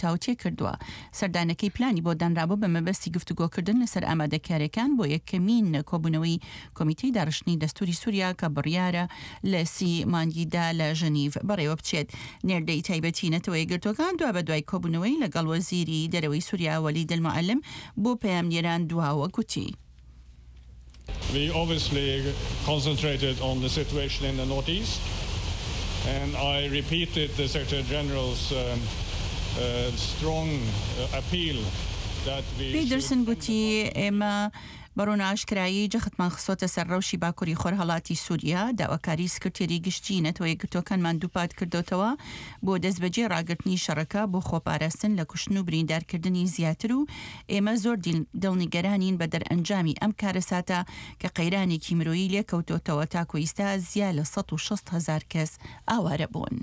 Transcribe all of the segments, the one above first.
تاوتێ کردووە. سەردانەکەی پلانی بۆ دانرابوو بە مەبەستی گفتوگۆکردن لەسەر ئامادەکاریەکان بۆ یەکەمین کۆبوونەوەی کۆمیتەی داڕشتنی دەستوری سووریا کە بڕیارە لە 30 مانگیدا لە ژنیڤ بەڕێوە بچێت. نێردەی تایبەتی نەتەوە یەکگرتوەکان دوا بە دوای کۆبوونەوەی لەگەڵ وەزیری دەرەوەی سووریا وەلید المعەلم بۆ پەیامنێران دواوە گوتی. We obviously concentrated on the situation in the northeast, and I repeated the Secretary General's strong appeal that we Peterson گوتی ئێمە بەڕۆنە ئاشکرایی جەختمان خستۆتە سەر ڕەوشی باکووری خۆرهەڵاتی سووریا داواکاری سکرتێری گشتی نەتەوە یەکگرتوەکانمان دووپات کردوتەوە بۆ دەستبەجێ ڕاگررتنی شەڕەکە بۆ خۆپاراستن لە کوشتن و بریندارکردنی زیاتر و ئێمە زۆر دڵنیگەرانین بە دەرئەنجامی ئەم کارەساتە کە قەیرانێکی مرۆیی لێکەوتۆتەوە تاکو ئێستا زیاد لە 160,000 کەس ئاوارە بوون.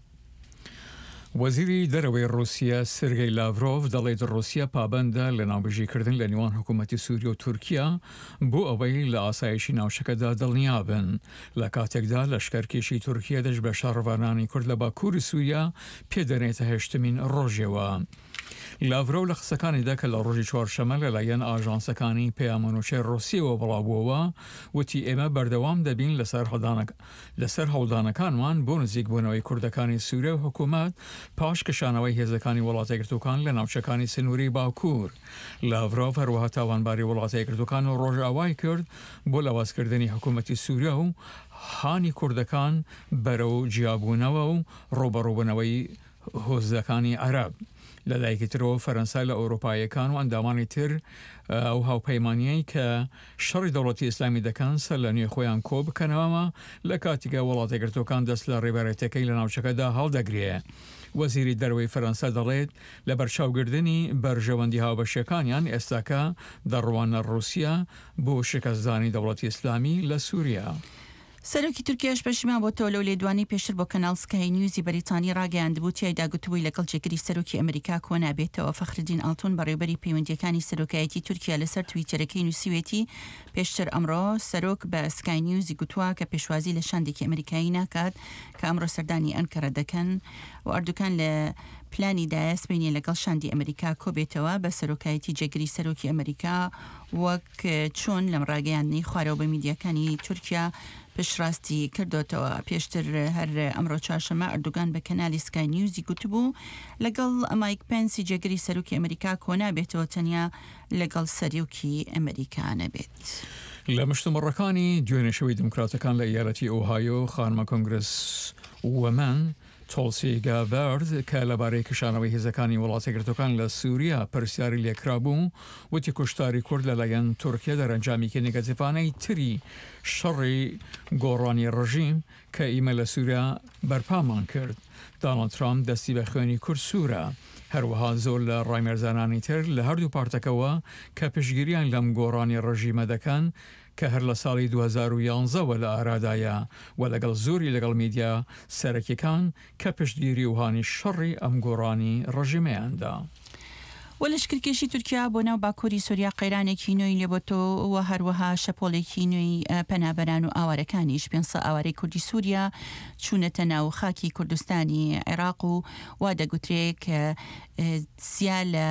وەزیری دەرەوەی رووسیا سێرگەی لاڤرۆڤ دەڵێت رووسیا پابەندە لە ناوبژیکردن لە نێوان حکوومەتی سووریا و تورکیا بۆ ئەوەی لە ئاسایشی ناوچەکەدا دڵنیابن لە کاتێکدا لەشکەرکێشی تورکیا دەست بە شارڕوانانی کورد لە باکووری سووریا پێدەنێتە هێشتمین ڕۆژێوە. لاڤرۆ لە قسەکانیدا کە لە ڕۆژی چوارشەمە لەلایەن ئاژانسەکانی پەیامەنووچەی ڕۆسیەوە بڵاوبووەوە وتی ئێمە بەردەوام دەبین لەسەر هەوڵدانەکانمان بۆ نزیک بوونەوەی کوردەکانی سووریا و حکوومەت پاش کشانەوەی هێزەکانی وڵاتە یەکگرتووەکان لە ناوچەکانی سنووری باکوور. لاڤرۆڤ هەروەها تاوانباری وڵاتە یەکگرتووەکان و ڕۆژئاوای کرد بۆ لەوازکردنی حکوومەتی سووریا و هانی کوردەکان بەرەو جیابوونەوە و ڕۆبەڕووبوونەوەی هۆزەکانی عەرەب. لەلایەکی ترەوە فەرەنسا لە ئەوروپایەکان و ئەندامانی تر ئەو هاوپەیمانیەی کە شەڕی دەوڵەتی ئیسلامی دەکەن سەر لە نوێ خۆیان کۆ بکەنەوە لە کاتیکە وڵاتە یەکگرتووەکان دەست لە ڕێبەرێتەکەی لە ناوچەکەدا هەڵدەگرێ. وەزیری دەرەوەی فەرەنسا دەڵێت لە بەرچاوگرتنی بەرژەوەندی هاوبەشیەکانیان ئێستاکە دەڕوانە رووسیا بۆ شکەستدانی دەوڵەتی ئیسلامی لە سووریا. سەرۆکی تورکیاش پەشیمان بۆتەوە لەو لێدوانی پێشتر بۆ کەناڵ سکای نیوزی بەریتانی ڕاگەیاندبوو تیایدا گوتبووی لەگەڵ جێگیری سەرۆکی ئەمریکا کۆ نابێتەوە. فەخردین ئاڵتون بەڕێوەبەری پەیوەندیەکانی سەرۆکایەتی تورکیا لەسەر تویتەرەکەی نووسیوێتی پێشتر ئەمڕۆ سەرۆک بە سکای نیوزی گوتووە کە پێشوازی لە شاندێکی ئەمریکایی ناکات کە ئەمڕۆ سەردانی ئەنکەرە دەکەن و ئەردوکان لە پلانی دایەس بینێ لەگەڵ شاندی ئەمریکا کۆبێتەوە بە سەرۆکایەتی جێگیری سەرۆکی ئەمریکا وەک چۆن لەم ڕاگەیاندنی خوارەوە بە میدیاکانی تورکیا پشڕاستی کردوتەوە. پێشتر هەر ئەمڕۆ چوارشەمە ئەردوگان بە کەنالی سکای نیوزی گوتبوو لەگەڵ مایک پێنسی جێگیری سەرۆکی ئەمریکا کۆ نابێتەوە تەنیا لەگەڵ سەرۆکی ئەمریکا نەبێت. لە مشتومڕەکانی دوێنێشەوەی دموکراتەکان لە یارەتی ئۆهایۆ خانمە کۆنگرس وەمەن تۆلسی گابرد کە لەبارەی کشانەوەی هێزەکانی وڵاتە یەکگرتووەکان لە سووریا پرسیاری لێکرابوو وتی کوشتاری کورد لەلایەن تورکیا دەرەنجامیکی نێگەتیڤانەی تری شەڕی گۆڕانی ڕژیم کە ئیمە لە سووریا بەرپامان کرد. دانالد ترامپ دەستی بە خوێنی کورد سوورە. هەروەها زۆر لە ڕایمێرزانانی تر لە هەردوو پارتەکەوە کە پشگیریان لەم گۆڕانی ڕژیمە دەکەن کە هەر لە ساڵی 2011 لە ئارادایە و لەگەڵ زۆری لەگەڵ میدیا سەرەکیەکان کە پشتگیری وهانی شەڕی ئەم گۆڕانی ڕژیمەیاندا. و لەشکرکێشی تورکیا بۆ ناو باکووری سووریا قەیرانێکی نوێی لێبۆتەوە هەروەها شەپۆڵێکی نوێی پەنابەران و ئاوارەکانیش 500 ئاوارەی کوردی سووریا چوونەتە ناو خاکی کوردستانی عێراق و وا دەگوترێت کە زیاد لە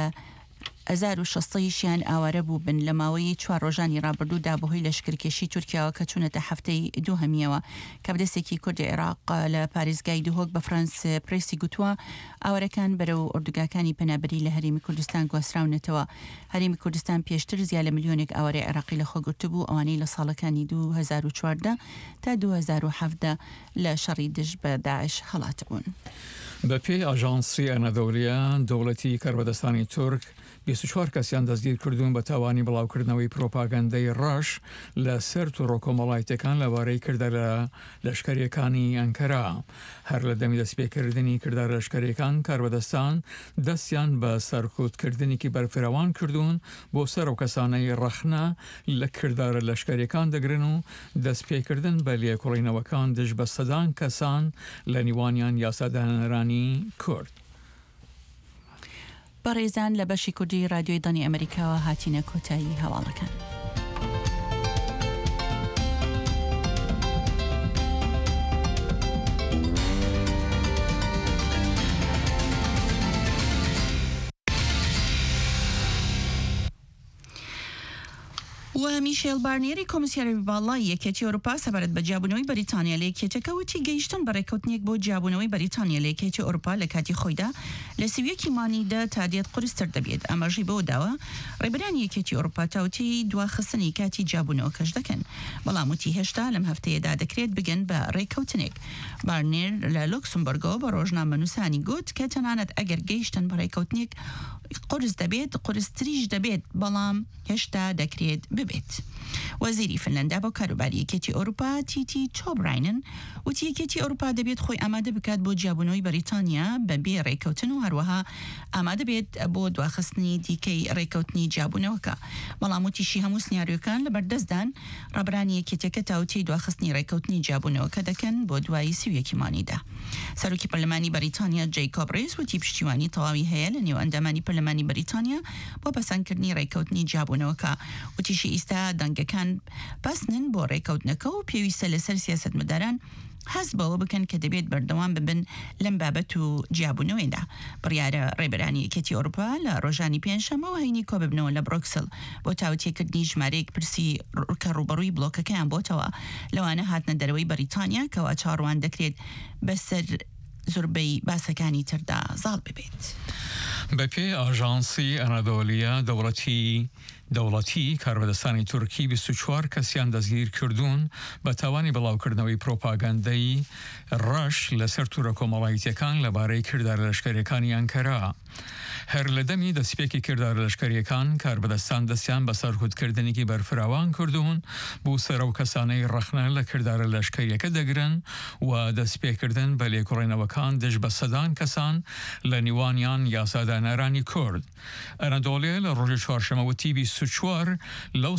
1600 ئاوارە بوو بن لە ماوەی 4 ڕۆژانی ڕابردوودا بەهۆی لەشکرکێشی تورکیاوە کە چوونەتە هەفتەی دووهەمیەوە. کەبدەستێکی کوردی عێراق لە پارێزگای دوهۆک بە فرانس پرێسی گوتووە ئاوارەکان بەرەو ئوردوگاکانی پەنابەری لە هەرێمی کوردستان گواستراونەتەوە. هەرێمی کوردستان پێشتر زیاد لە ملیۆنێک ئاوارەی عێراقی لە خۆگرتو بوو ئەوانەی لە ساڵەکانی 2014 تا 2017 لە شەڕی دژ بە داعش هەڵاتەبوون. بە پێی ئاژانسی ئەنەدۆڵیا دەوڵەتی کەربەدەستانی تورک 24 کەسیان دەستگیر کردوون بە تاوانی بڵاوکردنەوەی پرۆپاگەندەی ڕەش لە سەر تووڕە کۆمەڵایەتەکان لەبارەی کردە لە لەشکریەکانی ئەنکەرا. هەر لە دەمی دەستپێکردنی کردار لەشکریەکان کاربەدەستان دەستیان بە سەرکوتکردنێکی بەرفراوان کردوون بۆ سەر ئەو کەسانەی ڕەخنە لە کردارە لەشکریەکان دەگرن و دەستپێکردن بە لێکۆڵینەوەکان دژ بە سەدان کەسان لە نیوانیان یاسادانەرانی کورد. بەڕێزان لە بەشی کوردی رادیۆی دانی ئەمریکاوە هاتینە کۆتایی هەواڵەکان. و میشیل بارنیری کمیسیاری باڵای یەکێتی ئەوروپا سەبارەت بە جیابوونەوەی بەریتانیا لە یەکێتەکە وتی گەیشتن بە ڕێکەوتنێک بۆ جیابوونەوەی بەریتانیا لە یەکێتی ئەوروپا لە کاتی خۆیدا لە سیویەکی مانیدا تا دێت قورستر دەبێت ئەمەژی بۆ داوە ڕێبەرانی یەکێتی ئەوروپا تاوتی دواخستنی کاتی جیابوونەوە کەش دەکەن بەڵام وتی هێشتا لەم هەفتەیەدا دەکرێت بگەن بە ڕێکەوتنێک بارنیر لە لوکسمبەرگەوە بە ڕۆژنامە نووسانی گوت کە تەنانەت ئەگەر گەیشتن بە ڕێکەوتنێک قرس دەبێت قورستریش دەبێت بەڵام هێشتا دەکرێت ببێت. وەزیری فنلەندا بۆ کاروباری یەکێتی ئەوروپا تیتی چۆبراینن وتی یەکێتی ئەوروپا دەبێت خۆی ئامادە بکات بۆ جیابوونەوەی بەریتانیا بەبێ ڕێکەوتن و هەروەها ئامادە بێت بۆ دواخستنی دیکەی ڕێکەوتنی جیابوونەوەکە بەڵام وتیشی هەموو سنیاریۆکان لە بەردەستدان ڕەبرانی یەکێتەکە تاوتی دواخستنی ڕێکەوتنی جیابوونەوەکە دەکەن بۆ دوایی سیویەکی مانیدا. سەرۆکی پەرلەمانی بەریتانیا جەیکۆب ڕێز وتی پشتیوانی تەواوی هەیە لە نێو ئەندامانی پەرلەمانی بەریتانیا بۆ پەسەندکردنی ڕێکەوتنی جیابوونەوەکە وتیشی ئیستا دەنگەکان بەسنن بۆ ڕێکەوتنەکە و پێویستە لەسەر سیاسەتمەداران حەز بەوە بکەن کە دەبێت بەردەوام ببن لەم بابەت و جیابوونەوەیدا. بڕیارە ڕێبەرانی یەکێتی ئەوروپا لە ڕۆژانی پێنجشەمەوە هەینی کۆببنەوە لە برۆکسل بۆ تاوتێکردنی ژمارەیەک پرسی کە ڕوبەڕووی بڵۆکەکەیان بۆتەوە لەوانە هاتنە دەرەوەی بەریتانیا کەوا چاڕوان دەکرێت بەسەر زۆربەی باسەکانی تردا زاڵ ببێت. بەپێی ئاژانسی ئەنادۆلیە دەوڵەتی کاربەدەستانی تورکی 24 کەسیان دەستگیر کردوون بە تاوانی بڵاوکردنەوەی پرۆپاگاندەی ڕەش لەسەر توورە کۆمەڵایەتیەکان لەبارەی کردار لەشکریەکانی ئەنکەرا. هەر لە دەمی دەستپێکی کردار لەشکریەکان کاربەدەستان دەستیان بە سەرکوتکردنێکی بەرفراوان کردوون بۆ سەرە و کەسانەی ڕەخنە لە کردارە لەشکریەکە دەگرن و دەستپێکردن بە لێکۆڕێنەوەکان دژ بە سەدان کەسان لە نیوانیان یاسادانەرانی کورد. ئەنەدۆڵێ لە ڕۆژی چوارشەمەوەتی 24 لەو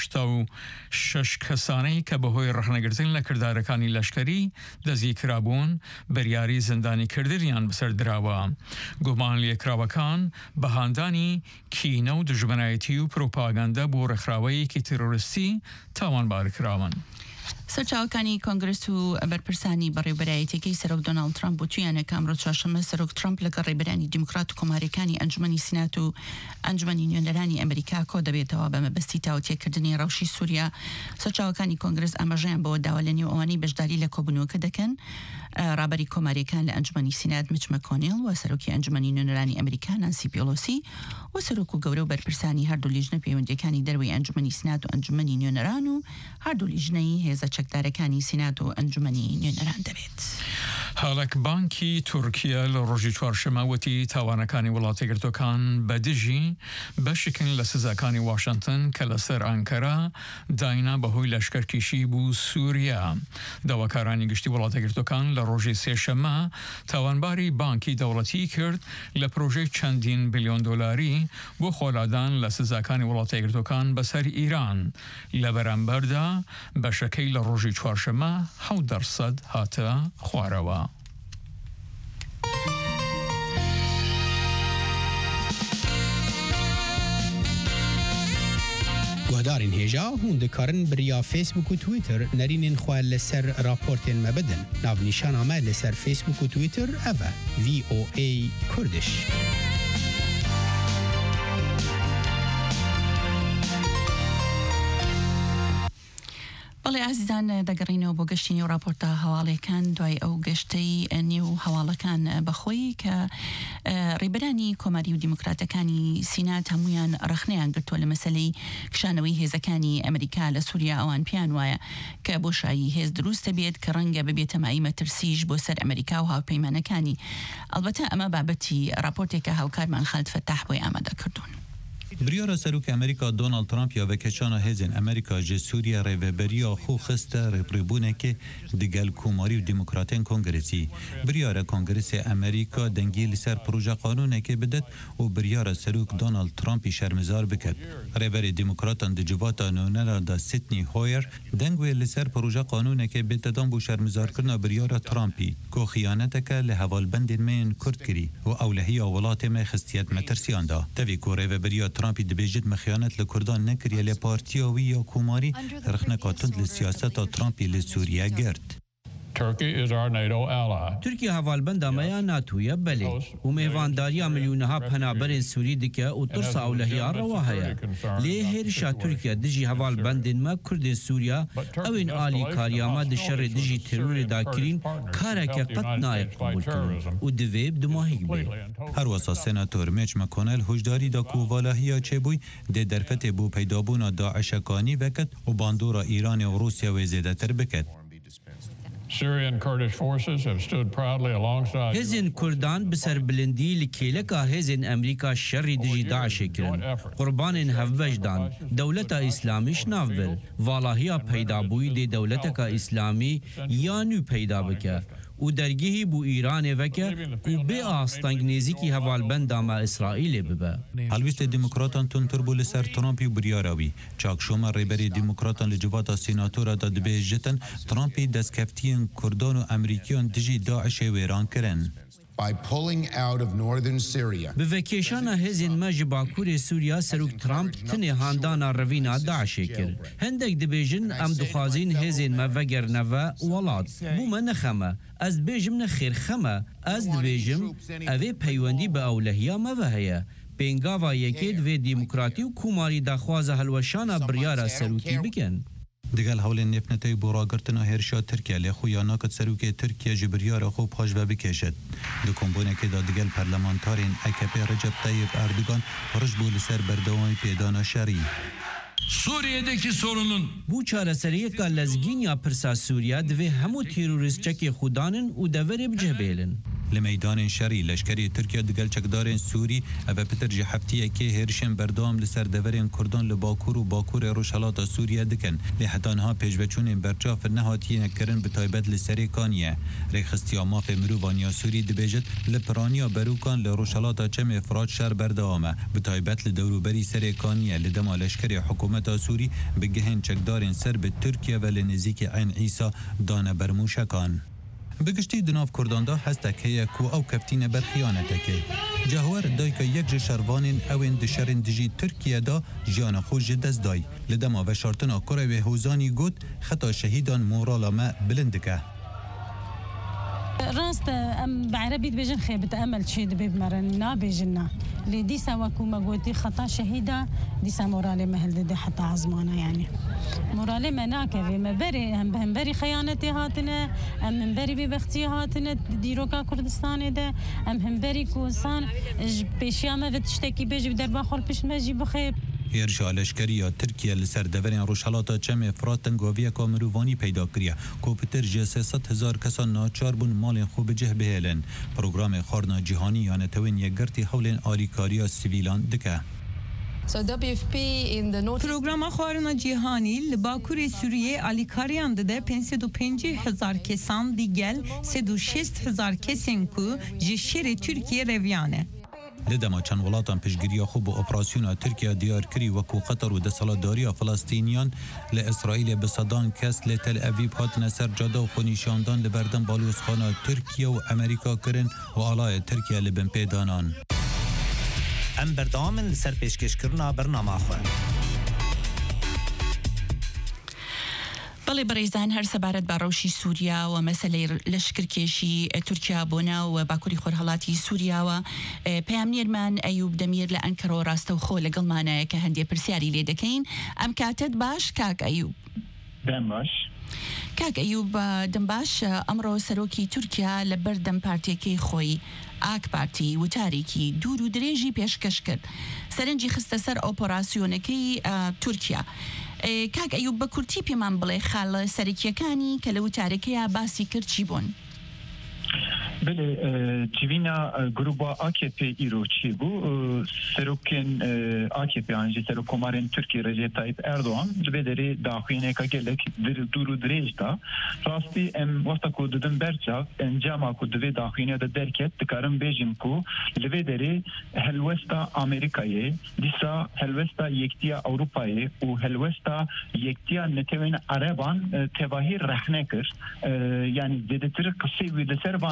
186 کەسانەی کە بەهۆی ڕەخنەگرتن لە کردارەکانی لەشکری دەزی کرابوون بەریاری زندانی کردنیان بەسەر دراوە. گومان لێکراوەکان بەهاندانی کینە و دژمنایەتی و پرۆپاگاندە بۆ ڕێکخراوەیەکی تیرۆریستی تاوانبار کراون. سەرچاوەکانی کۆنگرس و بەرپرسانی بەڕێوەبەرایەتەکەی سەرۆک دۆناڵد ترامپ بۆ تویانە کامڕۆ چوارشەممە سەرۆک ترامپ لەگەڵ ڕێبەرانی دیموکرات و کۆمارەکانی ئەنجومەنی سینات و ئەنجومەنی نوێنەرانی ئەمریکا کۆ دەبێتەوە بە مەبەستی تاوتێکردنی ڕەوشی سووریا. سەرچاوەکانی کۆنگرس ئاماژەیان بۆ داوا لە نێو ئەوانەی بەشداری لە کۆبوونەوەکە دەکەن ڕابەری کۆماریەکان لە ئەنجومەنی سینات میچ مەکۆنێڵ و سەرۆکی ئەنجومەنی نوێنەرانی ئەمریکا نانسی پیلۆسی و سەرۆک و گەورە و بەرپرسانی هەردوو لیژنە پەیوەندیەکانی دەروی ئەنجومەنی سینات و ئەنجومەنی نوێنەران و هەردوو لیژنەی هێزە چەکدارەکانی سینات و ئەنجومەنی نوێنەران دەبێت. هەڵک بانکی تورکیا لە ڕۆژی چوارشەمەوەتی تاوانەکانی وڵاتەگرتوەکان بەدژی بەشکن لە سزاکانی واشنگتن کە لەسەر ئەنکەرا داینا بەهۆی لەشکەرکێشی بوو سووریا. داواکارانی گشتی وڵاتەگرتوەکان لە ڕۆژی سێشەمە تاوانباری بانکی دەوڵەتی کرد لە پرۆژەی چەندین بلیۆن دۆلاری بۆ خۆلادان لە سزاکانی وڵاتەگرتوەکان بەسەر ئیران. لە بەرامبەردا بەشەکەی لە ڕۆژی چوارشەمە 7% هاتە خوارەوە. گۆدارین هێژا هون دەکارن بریا فیسبوک و تویتر نەرینên xwe لەسەر راپۆرتên me bidin. Navnîşana me لەسەر فیسبوک و تویتر ev e VOA Kurdish. بەڵێ ئازیزان دەگەڕینەوە بۆ گەشتینی و راپۆرتە هەواڵەکان دوای ئەو گەشتەی نێو هەواڵەکان بەخۆی کە ڕێبەرانی کۆماری و دیموکراتەکانی سینات هەمویان ڕەخنەیان گرتووە لە مەسەلەی کشانەوەی هێزەکانی ئەمریکا لە سووریا ئەوان پیان وایە کە بۆ شایی هێز دروستە بێت کە ڕەنگە ببێتە مای مەترسیش بۆ سەر ئەمریکا و هاوپەیمانەکانی. ئەلبەتە ئەمە بابەتی راپۆرتێکە هاوکارمان خالد فەتاح بۆی ئامادە کردوون. بریارە سەرۆک ئەمریکا دۆناڵد ترامپ یا بەکەچانە هێزن ئەمریکا ji سووریا ڕێڤەبەریya xwe xiste rêprêbûnekê digel komarî û demokratên kongrêsî. Biryara Kongrêsê Amerîka dengî li ser proje qanûnekê bidet û biryara serok Donald Trumpî şermizar biket. Rêberê demokratan di civata nûnera da Sidney Hoyer deng wê li ser proje qanûnekê bêtedan bû şermizarkirina biryara Trumpî ku xıyaneteke li hevalbendên me yên Kurd kirî û ewlehiya welatê me xistiyet metirsiyan da. Tevî ku rêveberiya Trumpî dibêjit me xıyanet li Kurdan nekiriye lê partiya wî ya komarî rixneka tund li siyaseta Trumpî li Sûriye girt. Turkey is our NATO ally. تركيا هوالبند مايا ناتويا بلي وميفانداريا مليونها بنابرين سوري دكا وترسا أولهيا رواهيا ليه هيرشا تركيا دجي هوالبند ما كردين سوريا أوين آلي كارياما دشر دجي ترور داكرين كاركا قط نايق قبول كرن ودويب دماهيك بي هر وسا سناتور میچ مکانل هجداری دا کووالاهیا چبوی ده درفت بو پیدابونا داعشکانی بکت و باندورا ایران و روسیا و زیده تر بکت. Syrian Kurdish forces have stood proudly alongside هزين كردان بسر بلندي لكيلكا هزين أمريكا شر دجي داعش كرن قربان هفوجدان دولتا إسلاميش نافبل والاهيا پیدا بوي دي دولتك إسلامي يانو پیدا بك و درگیهی بو ایران وکه و به آستانگنیزی که هوالبند ما اسرائیل ببه. هلویست دموکراتان تونتر بول سر ترامپی و بریاراوی. چاک شما ریبری دموکراتان لجواتا سیناتورا داد به جتن ترامپی دستکفتین کردان و امریکیان دجی داعش ویران کرن. By pulling out of northern Syria. بفکیشان هزین مج باکور سوریا سروک ترامپ تنه هاندانا روینا داعش کر. هندک دبیجن ام دخوازین هزین ما وگر نوا ولاد. بو من نخمه. از بیجم نخیر خمه. از دبیجم اوه پیوندی به اولهیا ما وهیا. بینگاوا یکید و دموکراتی و کوماری دخواز هلوشانا بریارا سروکی بکن. دگل حول نفنتی براگرتنا هرشا ترکیه لخویا ناکت سروک ترکیه جبریار خوب پاش و بکشد. دو کمبونه که دا دگل پرلمانتارین اکپی رجب طیب اردوگان رج بول سر بردوامی پیدانا شری. Suriye'deki sorunun bu çareseriye ka lezgin ya pirsa Suriye ve hemu teröristçeki xudanın u devere bicebelin. لميدان شري لشكري تركيا دقل چكدارين سوري أبا بتر جحفتية كي هرشن بردام لسر دورين كردان لباكور و باكور روشالات سوريا دكن لحدانها پیجوچونين برچاف نهاتين کرن بتايبت لسري كانية ريخستيا ماف مروفانيا سوري دبيجت لپرانيا بروكان لروشالات چم افراد شهر بردامه بتايبت لدوروبري سري كانية لدما لشكري حكومت سوري بگهن چكدارين سر بتركيا ولنزيك عين عيسى دان برموشكان بگشتی دناف کردان دا هستک هیا کو او کفتین بر خیانتکی جهور دای که یک جشروانین اوین دشرین دجی ترکیه دا جان خوش دست دای لدما و شارتنا کره و حوزانی گود خطا شهیدان مورالا ما بلندکه راست ام بعربي بيجن خي بتامل شي دبي بمرنا بيجنا اللي دي سوا كوما قلتي خطا شهيده دي سامورالي مهل دي حتى عزمانه يعني مورالي مناكه في مبري هم بري خيانتي هاتنا ام بري ببختي هاتنا ديروكا كردستان ده هم بري كوسان بيشيامه بتشتكي بيجي بدربا خور بيش ماجي بخيب هرشا لشکریا ترکیه لسر دورین روشالاتا چم افراد تنگاوی کامروانی پیدا کریه کوپتر جسه 100,000 کسان ناچار بون مال خوب جه بهلن پروگرام خارنا جهانی یعنی توین یگرتی حولین آلیکاریا سیویلان دکه پروگرام خارنا جهانی لباکور سوریه آلیکاریان ده 550,000 کسان دیگل 360,000 کسین کو جشیر ترکیه رویانه لدما چند ولاتان پشگیری خوب و اپراسیون ترکیه دیار کری وکو قطر و دسالاداری فلسطینیان لإسرائیل بصدان کس لتل اویب هاتن سر جاده و خونیشاندان لبردن بالوسخانه ترکیه و امریکا کرن و آلای ترکیه لبن پیدانان ام بردامن لسر پیشکش کرنا برنامه خواه بەڵێ بەڕێزان هەر سەبارەت بە ڕەوشی سووریا و مەسەلەی لەشکرکێشی تورکیا بۆنا و باکووری خۆرهەڵاتی سووریاوە پەیامنێرمان ئەیوب دەمیر لە ئەنکەرۆ ڕاستەوخۆ لەگەڵمانایە کە هەندێک پرسیاری لێ دەکەین ئەم کاتت باش کاک ئەیوب کاک ئەیوب دەم باش ئەمڕۆ سەرۆکی تورکیا لە بەردەم پارتیەکەی خۆی ئاک پارتی وتارێکی دوور و درێژی پێشکەش کرد سەرنجی خستە سەر ئۆپۆراسیۆنەکەی تورکیا کاک ئەیوب بە کورتی پێمان بڵێ خاڵ سەرەکیەکانی کە لە وتارەکەیە باسی کرد چی بوون؟ بله جوینا گروبا AKP ایروچی بو سروکن AKP anji serokomarên Türkiye Recep Tayyip Erdoğan dibederi daxuyene ka gelek duru direjda rasti em wasta ku dedim berçav encama ku dibe daxuyene de derket dikarim bejim ku dibederi helwesta Amerika'yı disa helwesta yektiya Avrupa'yı u helwesta yektiya neteven Araban tevahi rahnekir yani dedetir kısı ve deser bana derket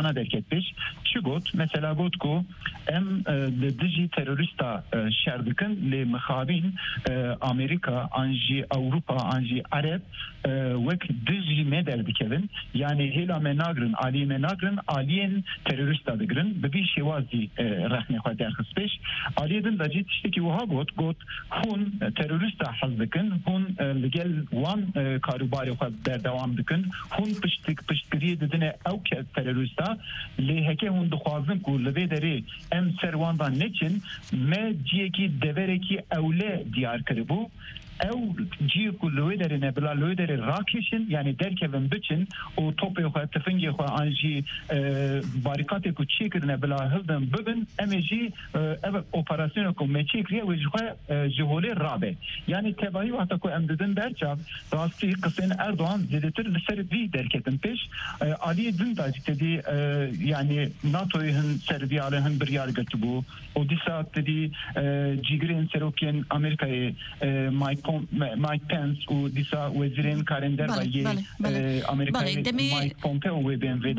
peş çigot mesela gotku em dici terörista şerdikin le mixabin Amerika anji Avrupa anji Arap vek dici medel dikevin yani hela menagrin ali menagrin aliyen terörista digrin bir şevazi rahne xader xispeş aliyedin da cidişteki uha got hun terörista hazdikin hun legel wan karubari xader devam dikin hun piştgiriye dedine ev terörista leheke hun dixwazin ku li vê derê em serwandan neçin me ciyekî deverekî ewle diyar kiribû ew ciyê ku li wê derê ne bila li wê derê rakêşin yani derkevin biçin û topê xwe tifingê xwe an jî barîkatê ku çêkirine bila hildin bibin em ê jî ev operasyona ku me çêkiriye wê ji xwe ji holê rabe yani tevahî wexta ku em didin derçav rastî qisên Erdoğan zêdetir li ser vî derketin pêş aliyê din da tedî yani NATO'yu hin ser vî alê hin biryar girtibû û dîsa tedî cîgirên serokên Amerîkayê Mike Pence û dîsa wezîrên karên derbayê Amerîkayê Mike Pompeo wê bên vê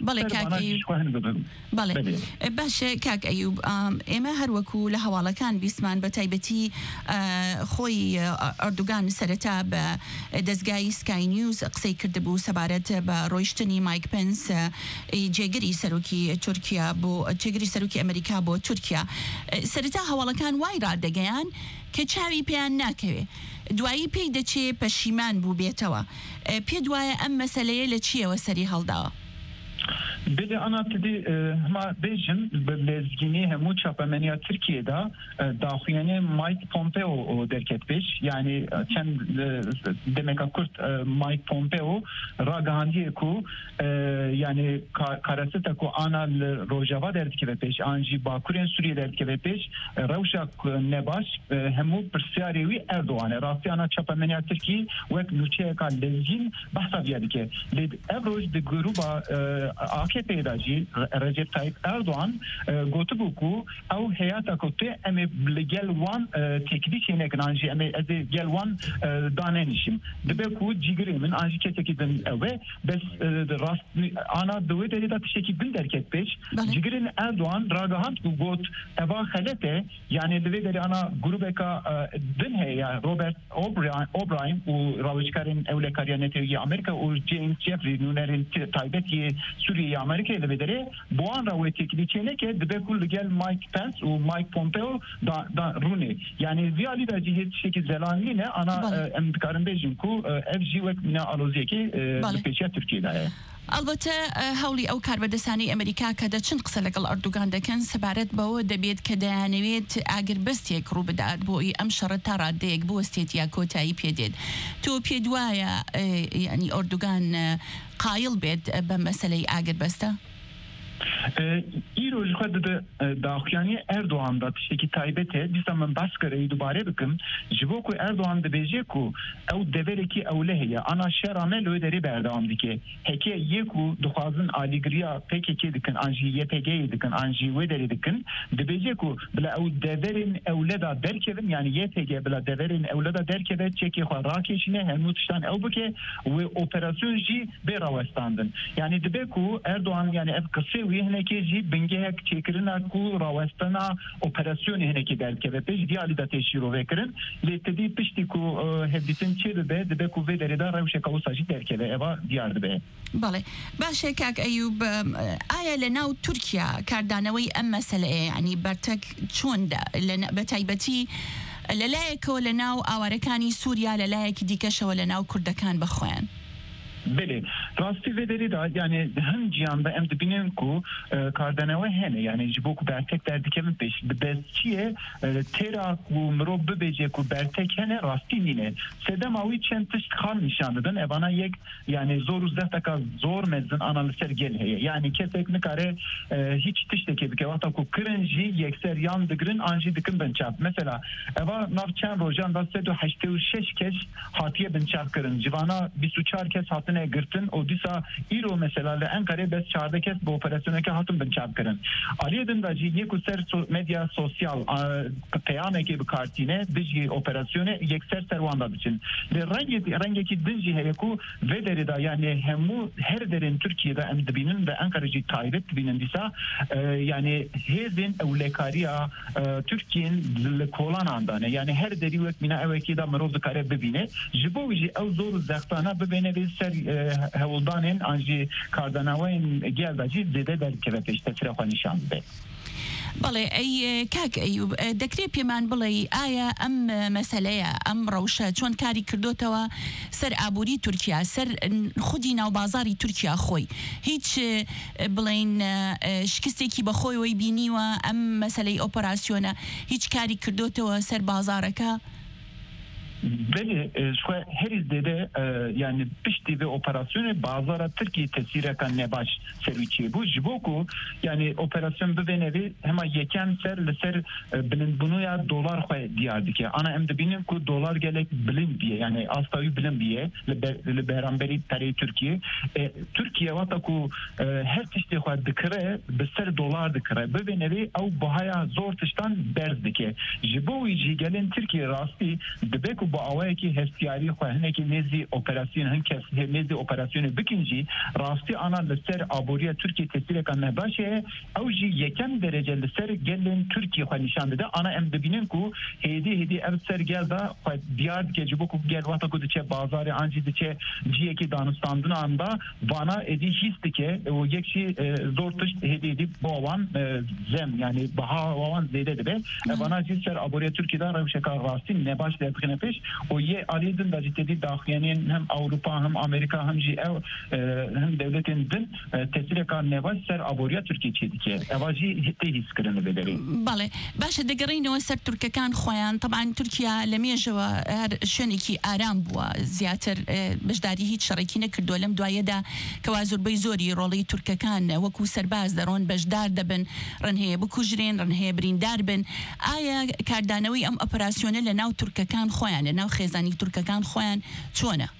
بەڵێ باشە کاک ئەیوب ئێمە هەروەکو لە هەواڵەکان بیسمان بە تایبەتی خۆی ئەردوگان سەرەتا بە دەستگای سکای نیوز قسەی کردبوو سەبارەت بە ڕۆیشتنی مایک پنس جێگری سەرۆکی تورکیا بۆ جێگری سەرۆکی ئەمریکا بۆ تورکیا سەرەتا هەواڵەکان وای ڕادەگەیان کە چاوی پێیان ناکەوێ دوایی پێی دەچێ پەشیمان بوو بێتەوە پێ دوایە ئەم مەسەلەیە لە چیەوە سەری هەڵداوە Beli anlattı ama bejim lezgini hemu çapameniya Türkiye'de dahiyane Mike Pompeo derket beş yani çen demek akurt Mike Pompeo ragahandiye ku yani karasita ku ana rojava derdik ve peş anji Bakur'en Suriye derdik ve peş Ravşak nebaş hemu persiyariwi Erdoğan'e rastiyana çapameniya Türkiye ve nüçeye kal lezgin bahsa diyadike evroj de gruba AKP'da Recep Tayyip Erdoğan gotu ku ev hayata kote eme gel wan teknik yenek anji eme gel wan danenişim debe ku cigrimin anji ketekidin ve bes rast ana döve deri da tişeki bin derket peş cigrin Erdoğan ragahan ku got eva halete yani deve deri ana grubeka din he ya Robert O'Brien u ravişkarin evle karyaneti Amerika u James Jeffrey nunerin taybeti Suriye Amerika ile bedere bu an ravet tekniğine ki debekul gel Mike Pence ve Mike Pompeo da Rune yani viyali da cihet şekil zelanli ne ana emdikarın bejim ku evji ve mina aloziyeki peşe Türkiye'de. البته هەوڵی ئەو کاربەدەسانی ئەمریکا کە دەچن قسە لەگەڵ ئەردوگان دەکەن سەبارەت بەوە دەبێت کە دەیانەوێت ئاگربەستێک ڕوو بدات بۆی ئەم شەڕە تا ڕادەیەک بوەستێت یا کۆتایی پێدێت تۆ پێ دوایە ینی ئەردوگان قایڵ بێت بە مەسەلەی ئاگربەستە؟ İro jixwe daxiyaniye Erdoğan da tiştekî taybet e dîsa min bas kireyî dubare bikim ji bo ku Erdoğan dibêje ku ew deverekî ewle heye ana şera me li wê derê berdewam dike heke yê ku dixwazin alîgiriya PKK dikin an jî YPG'yê dikin an jî wê derê dikin dibêje ku bila ew deverên ewle da derkevin yani YPG bila deverên ewle da derkeve çekê xwe rakêşîne hemû tiştan ew bike wê operasyon jî bê rawestandin yani dibe ku Erdoğan yani ev qisê wî hinekê jî bingehek çêkirina ku rawestana operasyonê hinekê derkeve pêş diyalî da têşîro vekirin lê tedî piştî ku hevdîtin çê dibe ku vê derê da rewşeka wisa jî derkeve eva diyar dibe. بەڵێ باشێ کاک ئەیوب ئایا لە ناو تورکیا کاردانەوەی ئەم مەسەلەیە ینی بەرتەک چۆندا بە تایبەتی لەلایەکەوە لە ناو ئاوارەکانی سووریا لەلایەکی دیکەشەوە لە ناو کوردەکان بخۆیان Beli, rastî vê derê da yani hin ciyanda em dibînin ku kardaneva hene yani ji bo ku bertek derdikevin pêş dibestçiye têra ku mirov bibêje ku bertek hene rastî nîne sedema wî çend tişt xal nîşan didin evana yek yani zor û zehteka zor mezin ana li ser gel heye yani kesek nikare hiç tiştekê bike wata ku kirin jî yekser yan digirin an jî dikin binçav mesela eva nav çend rojan da 186 kes hatiye binçav kirin civana 24 kes hatine girtin o دیسا ایرو مثلا لانکاره بس 14 کس به اپراسیون که هاتون بنچاب کردن علی دندا جی یک سر مدیا سوسیال پیامه که بکارتینه دجی اپراسیون یک سر واندا بچن رنگی که دجی هیکو و درida yani hemu her derin Türkiye'de em dibinin ve Ankara'cı tayrip dibinin disa yani hezin evlekariya Türkiye'nin kolan andane yani her deri vek mina eveki da meroz kare bibine jiboji ev zor zaktana bibine ve ser hevuldanen anji kardanavayn geldacı zede der keveteşte frefa nişandı. بەڵێ ئەی کاک ئەیوب دەکرێت پێمان بڵێ ئایا ئەم مەسەلەیە ئەم ڕەوشە چۆن کاری کردوتەوە سەر ئابووری تورکیا سەر خودی ناوبازاری تورکیا خۆی هیچ بڵێن شکستێکی بەخۆیەوەی بینیوە ئەم مەسەلەی ئۆپەراسیۆنە هیچ کاری کردوتەوە سەر بازارەکە Beli şu her izlede yani pişti ve operasyonu bazıları Türkiye tesir eken nebaş serviçi bu jiboku yani operasyon bu nevi hem yeken ser bilin bunu ya dolar koy diyardı ki ana emde binin ku dolar gelek bilin diye yani astayı bilin diye le beramberi tarihi Türkiye Türkiye vata ku her tişti koy dikre beser dolar dikre bu nevi av bahaya zor tiştan berdi ki jibo ici gelen Türkiye rasti debeku bu avaya ki hestiyari khohne ki nezi operasyon hangi nezi operasyonu bikinci rasti ana leser aboriya Türkiye tesir kanne başı avji yeken derece leser gelen Türkiye nişandı da ana emdebinin ku hedi evser gelda diyar ki jibo ku gel vata ku diçe bazarı anci diçe ciyeki danıstandın anda bana edi histi ki o yekşi zor tuş hedi boğan zem yani baha boğan zeyde de bana ciser aboriya Türkiye'den revşeka rasti ne baş yapıkine peş o ye alidin da ciddi dahiyenin hem Avrupa hem Amerika hem hem devletin din tesir kan ne baş ser aboriya Türkiye çedike evaji hitte hiskırını bedeli. Bale baş دقرينه سر تركيان خويان طبعا تركيا لميجوا شنكي آرام بوا زياتر بجداري هيت شركينا كردو لم دوايدا كوازور بيزوري رولي تركيان وكو سرباز درون بجدار دبن رنهي بكوجرين رنهي برين داربن آيا كاردانوي ام اوبراسيونيل لناو تركيان خويان لناو خيزاني تركيان خويان چونه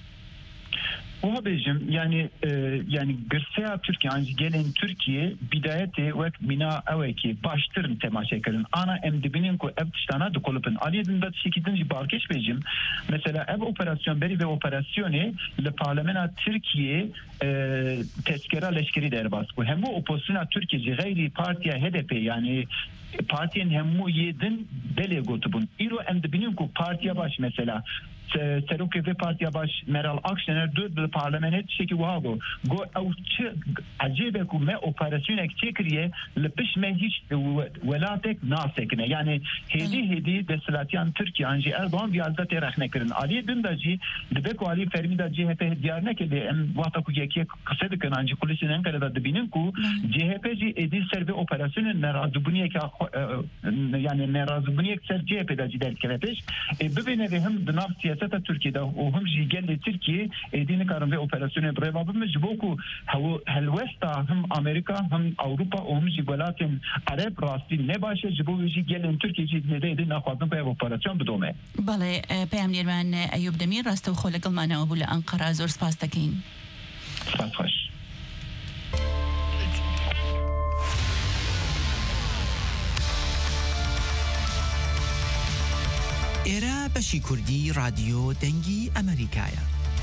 O bejim yani gırsaya Türkiye anji gelen Türkiye bidayeti ve mina eveki baştırın temaşa kırın ana emdibinin ko ev tiştana dukolupun aliyedin da şekidinci barkeş bejim mesela ev operasyon beri ve operasyonu le parlamenta Türkiye tezkera leşkeri derbas bu hem bu opozisyona Türkiye gayri partiya HDP yani partiyen hem bu yedin delegotu bun iro emdibinin ko partiya baş mesela Serokê ve Partiya baş Meral Akşener dört parlamenter şeki wago go ew acebe ku me operasyonek çekiriye li piş me hiç welatek nasekine yani hedi desilatiyan Türkiye anji Erdoğan viyalda terahne kirin Ali Dindacı dibek Ali Fermida CHP diyarne ki em vata ku yeki kısadıkın anji kulisin Ankara'da dibinin ku CHP'ci edil serbe operasyonun nerazubuniyek yani nerazubuniyek ser CHP'de cidel kerepeş bibine ve hem dınav siyaseta Türkiye'de o hem jigelle Türkiye edini karın ve operasyonu brevabımız boku helvesta hem Amerika hem Avrupa o hem jigolatin Arap rasti ne başı jibu jigellen Türkiye ne de edin akhwazın ve operasyon bedome. Bale peyamnerman Eyüp Demir rastı xole qılmana bu Ankara zor spas dakin. Spas. ئێرە بەشی کوردی رادیۆ دەنگی ئەمریکایە.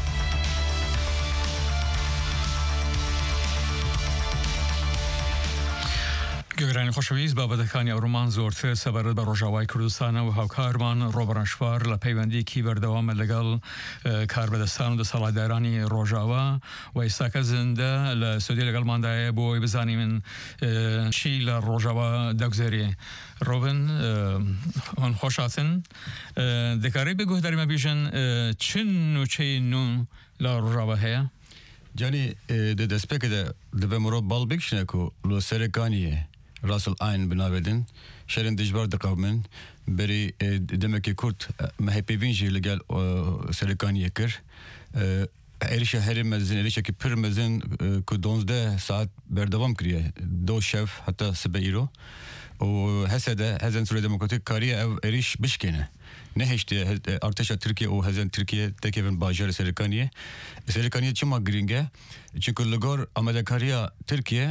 گەگرانی خۆشەویست بابەتەکانی ئەورومان زۆرتر سەبارەت بە ڕۆژاوای کوردستانە و هاوکارمان ڕۆبەڕەشوار لە پەیوەندیەکی بەردەوامە لەگەڵ کاربەدەستان و دەسەڵاتدارانی ڕۆژاوا و ئێستاکە زیندە لە سعودی لەگەڵماندایە بۆی بزانی من چی لە ڕۆژاوا دەگوزێری. ڕۆبن خۆش هاتن دەکاری بگوهداریمە بیژن چن نوچەی نو لە ڕۆژاوا هەیە؟ جانی دەستپێکە دەبێ مرۆڤ بەڵ بکشنێک و لۆ سەرەکانیە راسل ئاین بناوێدن شەرن دژبار دەقاومن بەری دەمێکی کورد مەهێپێڤینژی لەگەڵ سەرەکانیە کرد عێریشە هەرێ مەزن عێریشێکی پر مەزن ku 12 saat berdewam kiriye دو شەف هەتا سبە ئیرۆ وهسه هزن سوريا ديمقراطيك كارية أو إريش بشكنه نهشته ارتشا تركيا او هزن تركيا تكيفن باجر سرکانیه چما گرینگه چون لگور آمدکاریا ترکیه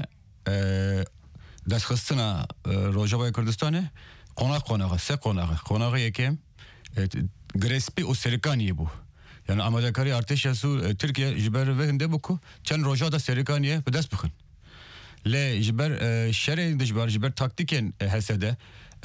دست خستنا روجاوای کردستانه قناق سه قناق یکم گرسپی او سرکانیه بو یعنی آمدکاری ارتشا ترکیه جبر وهنده بکو چند روجا دا سرکانیه به دست بخن لی جبر شرع جبر تاکتیکن هسده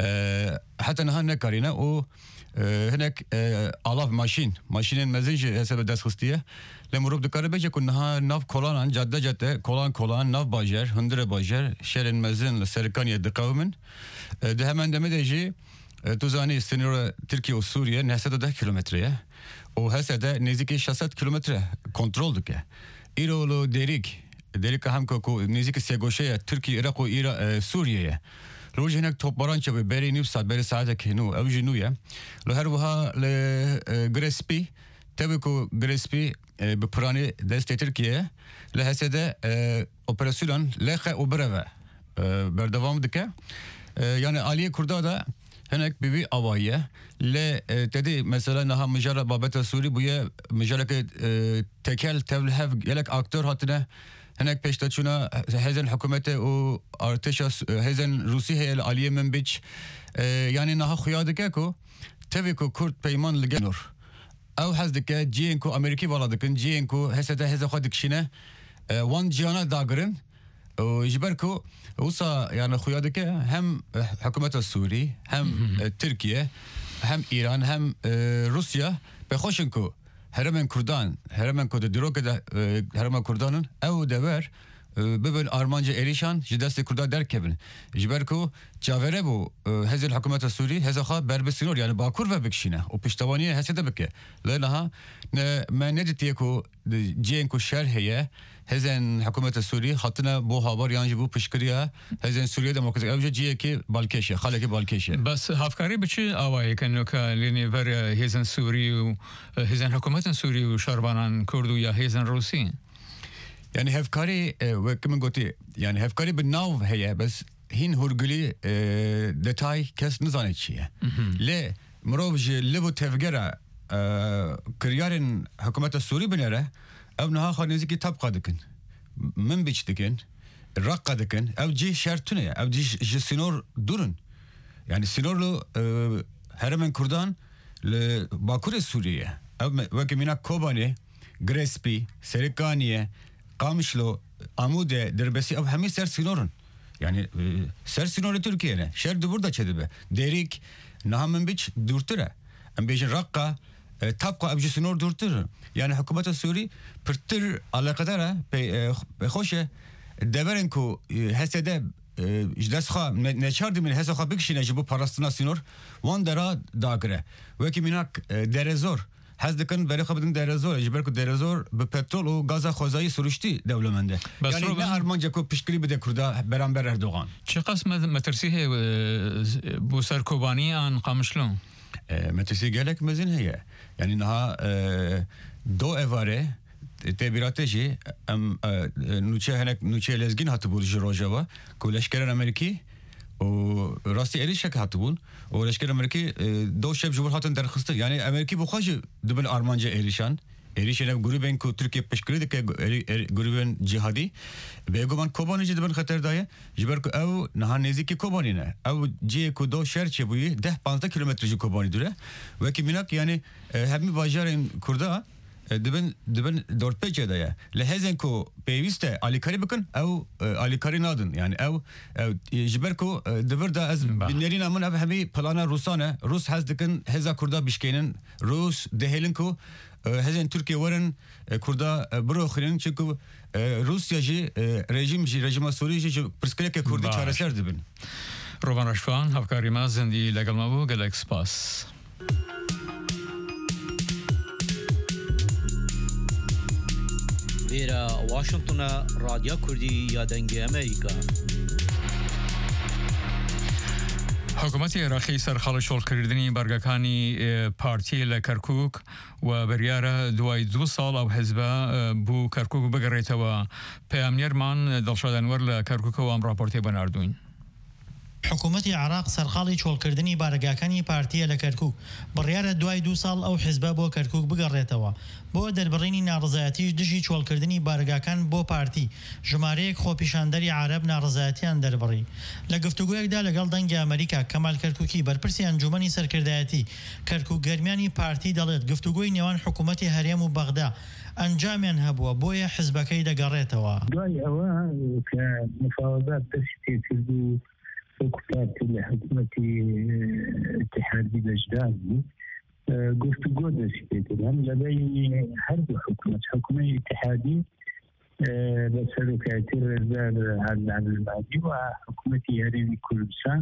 حتى نها نكارينا و هناك آلاف ماشين مزيج حسب دست خستيه لمروب دكاره بيجي كنها ناف كولان جاده كولان ناف باجر هندره باجر شهر مزن لسركانيه دقاومن ده hemen demedeci tuzani sınırı Türkiye ve Suriye nesede 10 kilometreye o hesede neziki 60 kilometre kontroldük ya İrolu derik هم کو نزدیک سیگوشه ترکیه عراق و سوریه روز هناك توبران چه بری نیو ساعت بری ساعت که نو او جنویه لو هر وها ل گرسپی تبکو گرسپی به پرانی دست ترکیه لحسده اپراسیون لخه و بروا بردوام دکه yani Aliye Kurda da henek bir avayı le dedi mesela naha mücadele babet Suri buya mücadele tekel tevlhev gelek aktör hatine henek peştaçuna hezen hükümete o artışa hezen Rusiye el Aliye menbiç yani naha xuyadike ko tabii ko Kurt peyman ligenur ev hazdike ciyenko Ameriki valadıkın ciyenko hesede heze xadikşine wan ciyana dagırın جبركو وصا يعني خيادك هم حكومة السوري هم تركيا هم إيران هم روسيا بخوشنكو هرمن كردان دروك هرمن كردان أو دبر ببن أرمانجا إريشان جدست كردان دركبن جبركو جاوره بو هذه الحكومة السوري هذا خا بربسينور يعني باكور وبكشينه وبشتوانية هسه بك لأنها ما ندتيكو جينكو شر هي هزن حکومت سوری خاطنا بو هاوار یعنی بو پشکریا هزن سوریه دموکراتیک اوجه جیه که بالکشه خاله که بالکشه بس هفکاری بچه آوایی کنو که لینی ور هزن سوری و هزن حکومت سوری و شربانان کردو یا هزن روسی yani hevkari ve kimin goti yani hevkari bir nav heye bes hin hurguli detay kes nizanetçiye le mrovji levo tevgera kıryarın hükümet suri binere ev naha xanezi tabqa dikin min biç dikin raqqa dikin ev cih şertune ev cih sinor durun yani sinorlu heremen kurdan le Bakur Suriye ev veki minak Kobani Grespi Serikaniye Kamışlo Amude Derbesi ev hemi ser sinorun yani ser sinoru Türkiye'ne şerdi burada çedibe derik naha min biç durtura em bejin raqqa tabqa ev cih sinor durtur yani hükümet Suri pırtır alakadara خوشه دورن کو هسته اجداسخا نچاردی من هسخا بکشینه جبو پاراستنا سینور وان درا داگره وکی مناک درزور هزدکن بری خبدن درزور اجبر کو درزور به پترول و گاز خوزایی سروشتی دولمنده یعنی نه ارمانجا کو پشکری بده کردا برانبر اردوغان چه قسم مترسیه بو سرکوبانی ان قامشلون مترسی گلک مزین هي yani naha do evare tebirateji nuçe lezgin hatı bul jirojava ku leşkeran Ameriki o rasti erişek hatı bul o leşkeran Ameriki do şeb jubur hatın derxistı yani Ameriki bu xajı dibin armanca erişan erişen gruben ku Türkiye peşkiri dike gruben cihadi begoman kobanici dibin xaterdaya jiber ku ev naha neziki kobanine ev ciye ku do şerçe buyi 10-15 kilometreci kobani dure ve ki minak yani hemi bajarın kurda dibin 4-5 daya lehezen ku peyviste alikari bakın ev alikari nadın yani ev jiber ku dibir da az binlerin amın ev hemi plana Rusane Rus hazdikin heza kurda bişkenin Rus dehelin ku hezen Türkiye varın kurda bırakırın çünkü Rusya rejim Suriye prskeleke kurdi çareser dibin. روبان رشفان هفکاری ما زندی لگل ما بو گلک سپاس ویرا واشنطن رادیو کردی یا دنگ امریکا حکومت عراقی سرخالشول کردنی برگکانی پارتی لکرکوک و بریاره دوای 2 سال او حزبه بو کرکوک بگریت و پیامنیرمان دلشادنور لکرکوک و ام راپورتی بناردوین حکوومەتی عراق سەرقاڵی چۆڵکردنی بارگاکانی پارتیە لە کەرکووک بڕیارە دوای 2 ساڵ ئەو حیزبە بۆ کەرکووک بگەڕێتەوە بۆ دەربڕینی ناڕزایەتیش دژی چۆڵکردنی بارگاکان بۆ پارتی ژمارەیەک خۆپیشاندەری عارەب ناڕزایەتیان دەربڕی لە گفتوگویەکدا لەگەڵ دەنگی ئەمریکا کەمال کەرکووکی بەرپرسی ئەنجومەنی سەرکردایەتی کەرکووک گەرمیانی پارتی دەڵێت گفتوگوی نێوان حکوومەتی هەرێم و بەغدا ئەنجامیان هەبووە بۆیە حیزبەکەی دەگەڕێتەوە دوای ئەوە کە مفاوضات دەستی تێکرد و وەکو لە حکوومەتی اتحادی بەشدار بوو گفتوگۆ دەستی پێکرد هەم لەبەری هەردوو حکوومەتی اتحادی بە سەرۆکایەتی ڕێزدار عەبدولبادی و حکوومەتی هەرێمی کوردستان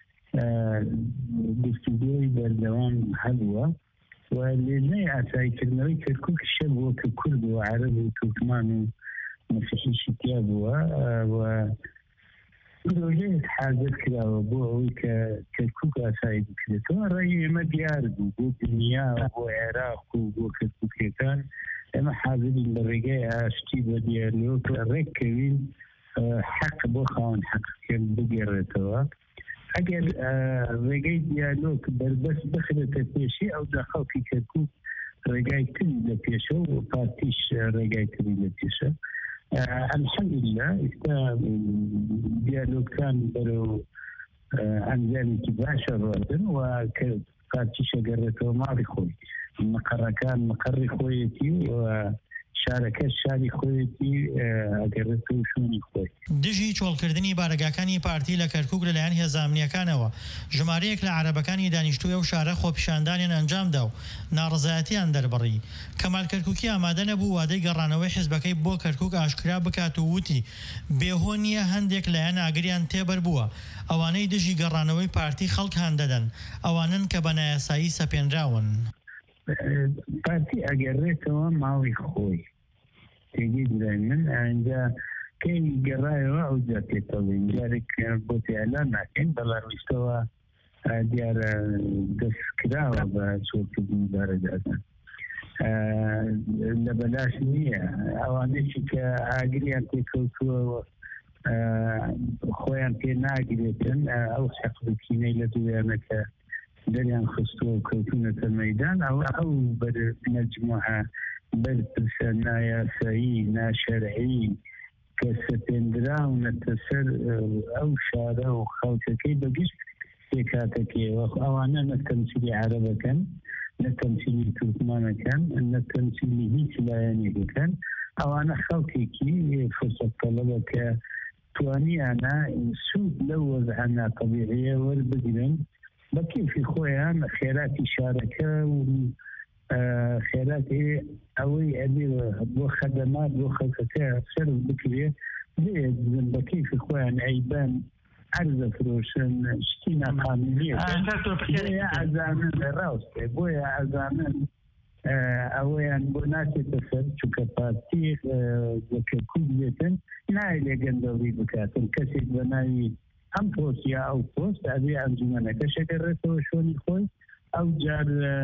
گفتوگۆی بەردەوام هەبووە و لێنەی ئاساییکردنەوەی کەرکووک شەب بووە کە کورد و عەرەب و تورکمان و مەسیحیشی تیا بووە و پرۆژەیەک حاضر کراوە بۆ ئەوەی کە کەرکووک ئاسایی بکرێتەوە ڕێی ئێمە دیار بوو بۆ دنیا بۆ عێراق و بۆ کەرکووکەکان ئێمە حاضرین بە ڕێگای ئاشتی بە دیارلۆک ڕێککەوین حەق بۆ خاوەن حەقەکەن بگێڕێتەوە ئەگەر ڕێگەی دیالۆگ بەربەست بخرێتە پێشی ئەو دا خەڵکی کەرکووک ڕێگای تری لە پێشە و پارتیش ڕێگای تری لە پێشە الحەمدولله ئێستا دیالۆگەکان بەرەو ئەنجامێکی باشە ڕۆدن و کە پارتیشە گەڕێتەوە ماڵی خۆی مەقەڕەکان مەقەڕی خۆیەتی و شارەکەش شاری خۆیەتی ئەگەڕێتەوە شوێنی خۆی دژی چۆڵکردنی بارگاکانی پارتی لە کەرکووک لەلایەن هێزە ئەمنیەکانەوە ژمارەیەک لە عەرەبەکانی دانیشتووی ئەو شارە خۆپیشاندانیان ئەنجامدا و ناڕزایەتیان دەربڕی کەمال کەرکووکی ئامادە نەبوو وادەی گەڕانەوەی حیزبەکەی بۆ کەرکووک ئاشکرا بکات و وتی بێهۆ نییە هەندێک لایەن ئاگریان تێبەر بووە ئەوانەی دژی گەڕانەوەی پارتی خەڵک هەندەدەن ئەوانن کە بە نایاسایی سەپێنراون پارتی ئەگەڕێتەوە ماڵی خۆی تێگەی درای من ئەنجا کەی گەڕایەوە ئەو جا پێتەڵین جارێک بۆ ئێلان ناکەین بەڵارویستەوە دیارە دەستکراوە بە چۆڵکردنی بارەگاکان لە بەلاش نییە ئەوانەی کە ئاگریان پێکەوتووە خۆیان پێ ناگرێتن ئەو حەقبکینەی لە دوویانەکە دەریان خستووە و کەوتونەتە مەیدان ئەو بەر مەجموعە بەرپرسە نایاسایی ناشەرعی کە سەپێنراونەتە سەر ئەو شارە و خەڵکەکەی بەگشت پێکاتەکەیەوە ئەوانە نە تەمسیلی عەرەبەکەن نە تەمسیلی تورکمانەکەن نە تەمسیلی هیچ لایەنێکەکەن ئەوانە خەڵکێکی فرسەت تەڵەبە کە توانیانە سوود لەو وەزعە ناتەبیعیە وەربگرن بە کیفی خۆیان خێراتی شارەکە و خێراتی ئەوەی ئەبێ بۆ خەدەمات بۆ خەڵکەکە سەر بکرێ بە کیفی خۆیان ئەیبان عەرزە فرۆشن شتی ناقانونیە بۆیە ئەزانن ڕاستێ بۆیە ئەزانن ئەوەیان بۆ ناچێتە سەر چونکە پارتی کەرکووک بێتن نایە لێگەندەڵی بکاتن کەسێک بە ناوی ئەم پۆست یا ئەو پۆست ئەبێ ئەنجومەنەکەشە گەڕێتەوە شوێنی خۆی ئەو جار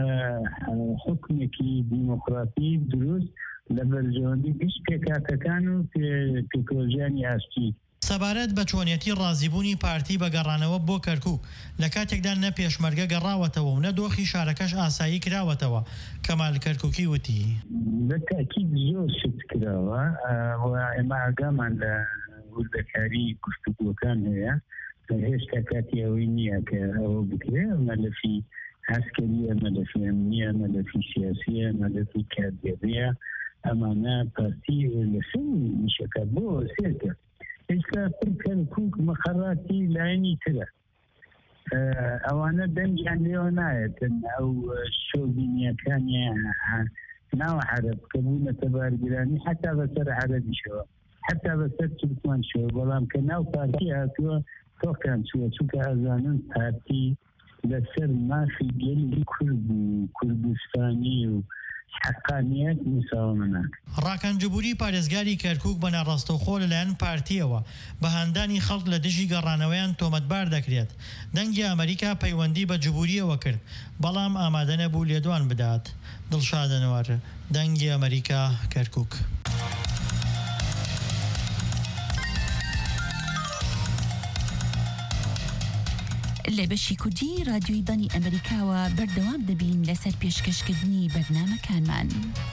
حکمێکی دیموکراتی دروست لە بەرژەوەندی گشت پێکاتەکان و پێکۆژیانی ئاشتی سەبارەت بە چۆنیەتی ڕازیبوونی پارتی بە گەڕانەوە بۆ کەرکووک لە کاتێکدا نە پێشمەرگە گەڕاوەتەوە و نە دۆخی شارەکەش ئاسایی کراوەتەوە کەمال کەرکووکی وتی بە تاکید زۆر شت کراوە و ئێمە ئاگامان لە وردەکاری گفتوگۆکان هەیە هێشتا کاتی ئەوەی نییە کە ئەوە بکرێ مەلەفی عسکەریە مەلەفی ئەمنیە مەلەفی سیاسیە مەلەفی کارگەریە ئەمانە پارتی لەسەر نیشەکە بۆ سێکە ئێستا پڕ کەرکووک مەخەڕاتی لایەنی ترە ئەوانە دەنگیان لێوە نایەتن ئەو شۆبینیەکانی ناو عەرەب کە بوونەتە بارگرانی حتا بەسەر عەرەبیشەوە حتا بەسەر تورکمانشەوە بەڵام کە ناو پارتی هاتووە تۆکان چووە چونکە ئەزانن پارتی لەسەر مافی گەلی کورد و کوردستانی و حقانیت مساومەناک ڕاکەنجبووری پارێزگاری کەرکووک بە ناڕاستەوخۆ لەلایەن پارتیەوە بە هەندانی خەڵک لە دژی گەڕانەوەیان تۆمەتبار دەکرێت دەنگی ئەمریکا پەیوەندی بە جبووریەوە کرد بەڵام ئامادە نەبوو لێدوان بدات دڵشادنوار دەنگی ئەمریکا کەرکووک لە بەشی کوردی رادیۆی دانی ئەمریکاوە بەردەوام دەبین لەسەر پێشکەشکردنی بەرنامەکانمان.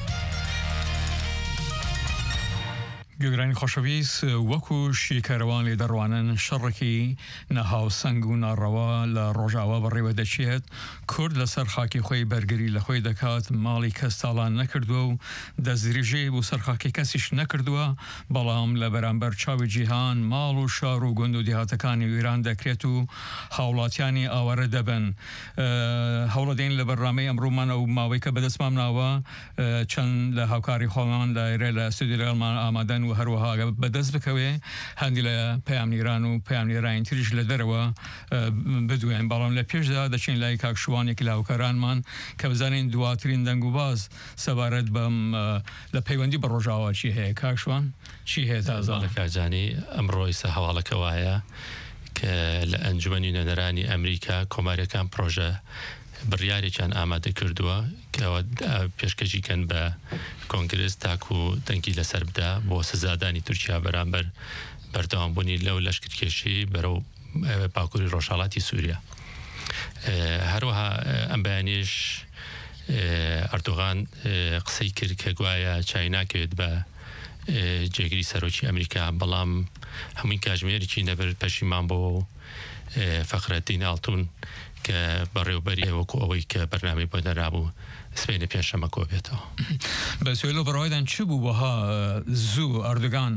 گوێگرانی خۆشەویست وەکو شیکەرەوان لێ دەڕوانن شەڕێکی نەهاوسەنگ و ناڕەوا لە ڕۆژاوا بەڕێوە دەچێت کورد لەسەر خاکی خۆی بەرگری لە خۆی دەکات ماڵی کەس تاڵان نەکردووە و دەستدرێژەی بۆ سەر خاکی کەسیش نەکردووە بەڵام لە بەرامبەر چاوی جیهان ماڵ و شار و گوند و دیهاتەکانی ئیران دەکرێت و هاوڵاتیانی ئاوارە دەبن. هەوڵەدەین لە بەرنامەی ئەمڕۆمانە و ماوەی کە بەدەستمان ناوە چەند لە هاوکاری خۆمان لە لە ستودیۆمان ئامادەن و هەروەها بەدەست بکەوێ هەندی لە پەیامنیران و پەیامنیرانی تریش لە دەرەوە بدوێن بەڵام لە پێشدا دەچین لای کاکشوانێکی لە هاوکارانمان کە بزانین دواترین دەنگ و باز سەبارەت بەم لە پەیوەندی بە ڕۆژاوا چی هەیە کاکشوان چی هەیە تازە لە کاجانی ئەمڕۆی سە هەواڵەکە وایە کە لە ئەنجومەنی نوێنەرانی ئەمریکا کۆماریەکان پرۆژە بڕیارێکیان ئامادە کردووە کەەوە پێشکەشیکەن بە کۆنگرس تاکو و دەنگی لەسەر بدا بۆ سزادانی تورکیا بەرامبەر بەردەوامبوونی لەو لەشکرکێشی بەرەو باکووری ڕۆژهەڵاتی سووریا. هەروەها ئەم بەیانیش ئەردۆغان قسەی کرد کە گوایە چای ناکەوێت بە جێگیری سەرۆکی ئەمریکا بەڵام هەمووی کاژمێرێکی نەبەر پەشیمان بۆ فەخرەدین ئاڵتون کە بەڕێوبەری وەکو ئەوەی کە بەرنامەی بۆ دەرابوو سبەینە پێنجشەمە کۆبێتەوە. بەسوێ لە بەڕایدان چ بوو وەها زوو ئەردۆغان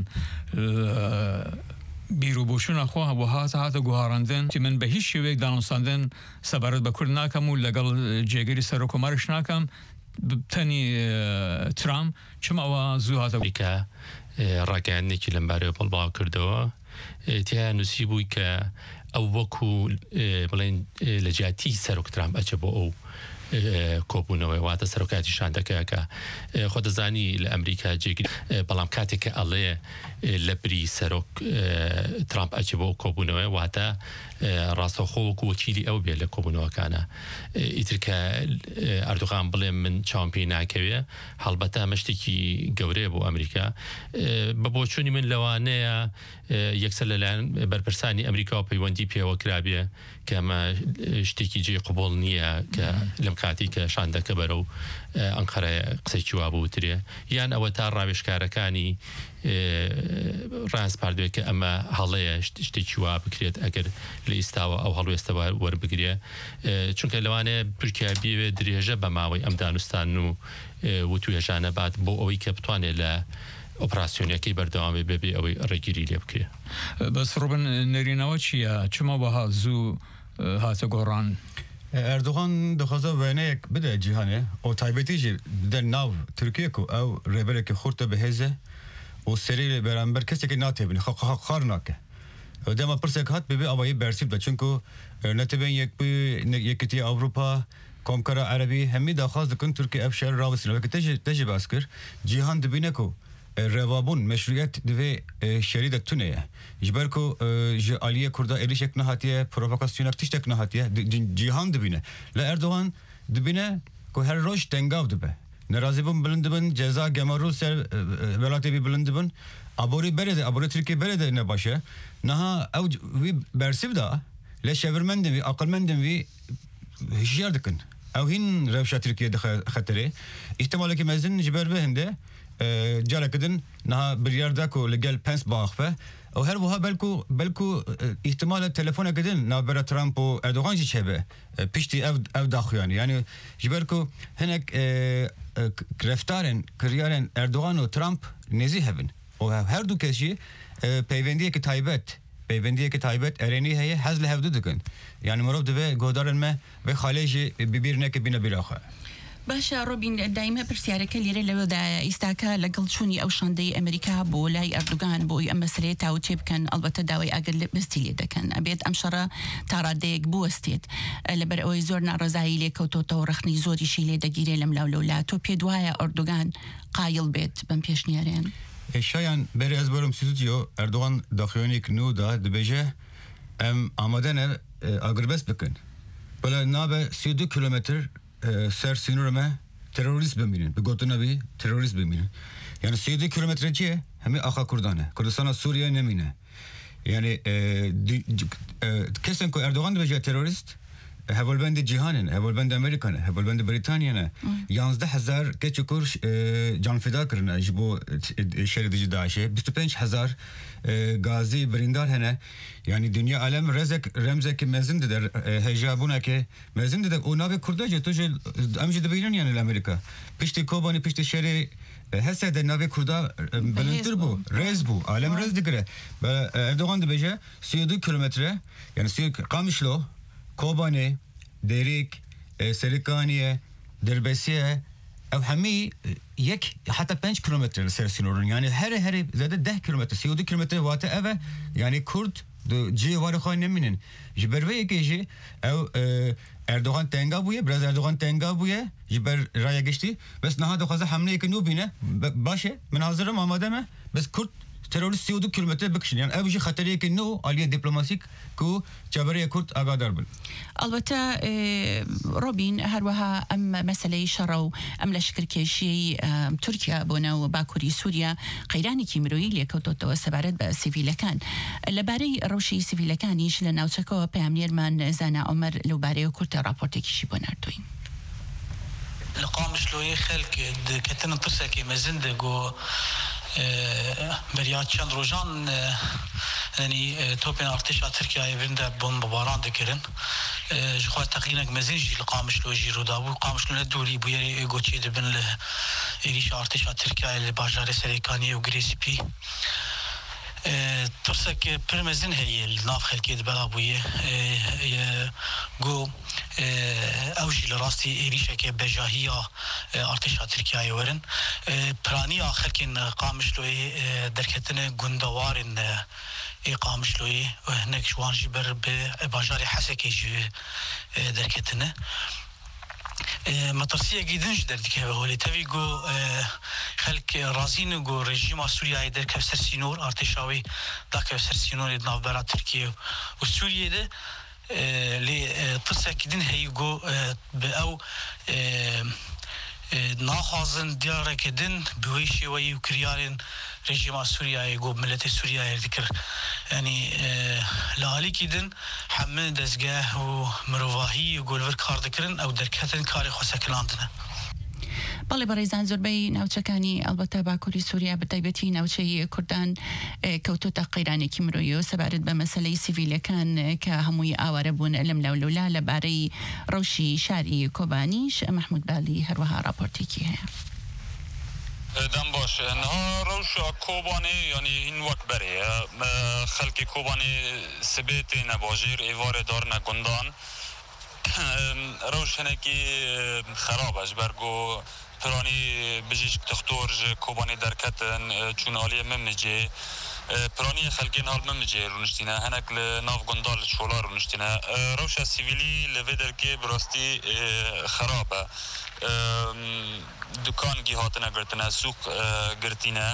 بیرروبووشونە خۆ وەها هاتە گوهاڕاندن تی من بە هیچ شێوەیەک دانووساندن سەبارەت بە کورد ناکەم و لەگەڵ جێگەری سەرۆکۆمارش ناکەم تەنی ترامپ چم ئەوە زوو هاتە ئەمریکا ڕاگەیاندێکی لەمبارەوە بەڵباو کردەوە تیا نووسی بووی کە ئەو وەکو بڵێن لە جیاتی سەرۆک ترامپ ئەچە بۆ ئەو کۆبوونەوەی واتە سەرۆکاتی شاندەکەکە خۆ دەزانی لە ئەمریکا جێگیری بەڵام کاتێککە ئەڵێ لە بری سەرۆک ترامپ ئەچێ بۆ کۆبوونەوەی واتە ڕاستەوخۆ وەکو وەکیلی ئەو بێت لە کۆبوونەوەکانە ئیترکە ئەردوغان بڵێ من چاوم پێی ناکەوێ هەڵبەتە مەشتێکی گەورەیە بۆ ئەمریکا بە بۆچوونی من لەوانەیە یەکسەر لەلایەن بەرپرسانی ئەمریکا و پەیوەندی پێوە کرابێ کە ئەمە شتێکی جێ قوبوڵ نییە کە لەم کاتی کە شاندەکە بەرەو ئەنقەرە قسەیکی وا بوترێ یان ئەوە تا ڕاوێژکارەکانی ڕاستپاردوێت کە ئەمە هەڵەیە شتێکی وا بکرێت ئەگەر لە ئیستاوە ئەو هەڵوێستەوە وەربگرێ چونکە لەوانەیە تورکیا بێوێ درێژە بە ماوەی ئەم دانوستان و وتوێژانە بات بۆ ئەوەی کە بتوانێت لە ئۆپراسیۆنەکەی بەردەوامی بێبێ ئەوەی ڕێگیری لێ بکرێ. بەس ڕۆبن نەرینەوە چییە چما وەها زوو هاتە گۆڕان؟ ئەردوغان دەخوازە وێنەیەک بدە جیهانێ ئەو تایبەتیژی بدە ناو تورکیەک و ئەو ڕێبەرێکی خورتە بەهێزە و سەری بەرامبەر کەسێکی ناتێبن خار ناکە دەمە پرسێک هات ببێ ئەوەی بەرسیب بە چونکو نەتەبێن یەکەتی ئەوروپا کۆمکارە عەربی هەمی داخواز دەکەن تورکی ئەف شار ڕاوەستنەوەکە تەژی باس کرد جیهان دبینەک و ڕێوابوون مەشروعیەت divê şerîdek tuneye ji ber ku ji aliyê Kurda êrişek nehatiye provokasyonek tiştek nehatiye cîhan dibîne li Erdogan dibîne ku her roj tengav dibe nerazî bûn bilind dibin ceza gemarû ser welatê wî bilind dibin aborî berê de aborî Tirkiye berê de ne baş e niha ew wî bersiv da lê şevirmendin wî aqilmendin wî hişyar dikin ew hîn rewşa Tirkiye dixe xeterê îhtimalekî mezin ji ber vê hinde جالكدن نها برياردا كو لقال بنس باخفه او هر وها بلكو احتمال تليفون كدن نابرا ترامب و اردوغان جي شبه بيشتي او داخو يعني جبركو هناك رفتارن كريارن اردوغان و ترامب نزي هبن او هر دو كشي بيونديه که تایبت ارینی هي حزل هفدو دکن يعني مرو دبه گودارن ما به خالجي ببيرنا كبينا براخه باشا روبین دائما پرسیارەکە لێرە لەوەدا ئیستاکە لەگەڵ چوونی ئەو شاندەی ئەمریکا بۆ لای ئەردوگان بۆی ئەم مەسلەیە تاوتێ بکەن ئەلبەتە داوای ئەگەر بستی لێ دەکەن ئەبێت ئەم شەڕە تا ڕادەیەک بوەستێت لەبەر ئەوەی زۆر ناڕەزایی لێ کەوتۆتەوە ڕەخنی زۆریشی لێ دەگیرێ لەم لاولەولا تۆ پێ دوایە ئەردوگان قایڵ بێت بەم پێشنیارێن شایان بەری ئەس بەرم سیتوتیۆ ئەردوغان داخوێنێک نودا دەبێژە ئەم ئامادەنە ئاگربەست بکەن بەڵە نابە 32 کیلومتر سەر سینوورمە terörist beminin, bir gotunabi terörist beminin. Yani 7 kilometre çiye, hemi Axa Kurdan'e, Kurdistan Suriye nemine. يعني كسن كو اردوغان بجا تيرورست هولبند جهانن هولبند امريكان هولبند بريطانيا 11000 كتشكور جان فدا كرنا جبو شرد داعش 25000 غازي بريندار هنا يعني دنيا عالم رمزك مزند در هجابونا که مزند در اوناوی کرده توجه امجد بیرون یعنی الامریکا پشت کوبانی پشت شهر هسه در ناوی کرده بلندتر بو رز بو عالم رز دیگره اردوغان دبیجه 32 کیلومتره yani قامشلو كوباني ديريك سريكانية دربسية أو حمي يك حتى 5 كيلومتر لسيرسينورون يعني هري زاد 10 كيلومتر 32 كيلومتر واتا أفا يعني كرد جي وارو خاين نمينن جبروي يجي أو اردوغان تنگا بويه براز اردوغان تنگا بويه جبر رايا geçti بس نهاد خازه حمله يكنو بينه باشه من حاضرم آماده بس كرد terörist 32 kilometre بکشن yani اوجی خطری که نو عالیه دیپلماتیک کو جبری کرد آگادار بن. البته روبین هر وها مسئله شرو لشکر کشی ترکیا بنا و باکوری سوریا قیرانی کی مروی لیکوتو تو سبارت به سیویلکان لباری روشی سیویلکانیش لناوچکو پیامنیر من زنا عمر لباری کرد راپورت کشی بناردوین. لقامش لوی خلق کتن ترسکی مزندگو بريات چند روزان يعني توبين ارتشا تركيا يبرنده بمباران دكرن جخوا تقريبا مزنجي لقامش لو جيرو دابو قامش لو دوري بويري غوتشي دبن اريش ارتشا تركيا اللي باجار سريكاني وغريسبي ترسك برمزن هي الناف خلكي بلابويه جو اوجي لراستي اريشه كي بجاهيه ارتشا تركيا يورن براني اخر كن قامش لوي دركتنا غندوارن قامش لوي هناك شوان جبر بباجار حسكي دركتنا مطرسية جدا جدا ديك هولي تبي جو خلك رازين جو رجيم سوريا يدر كفسر سينور ارتشاوي دا كفسر سينور يدناف برا تركيا وسوريا ده لي ترسك دين هي جو بأو ناخذن ديار كدن بويشي وي وكريارين رجيم سوريا يقول ملت سوريا يذكر يعني لالي كدن حمل دزجاه ومروفاهي يقول وركار ذكرن او دركتن كاري خسكلاندنا بەڵێ بەڕێزان زۆربەی ناوچەکانی ئەلبەتە باکووری سووریا بەتایبەتی ناوچەی کوردان کەوتۆتە قەیرانێکی مرۆیی و سەبارەت بە مەسەلەی سیڤیلەکان کە هەمووی ئاوارە بوون لەم لەولەولا لەبارەی ڕەوشی شاری کۆبانیش محمود بالی هەروەها راپۆرتێکی هەیە. دم باشه نه روش کوبانی یعنی این وقت بره خلق کوبانی سبت نباجیر ایوار دار نگندان روش هنکی خراب اش برگو پرانی بجیش دکتر کوبانی درکتن چون عالی ممجه پرانی خلقین حال ممجه رونشتینه هنک لناف گندال شولا رونشتینه روش سیویلی لودر که براستی خرابه دکان گیهاتنه گرتنه سوق گرتینه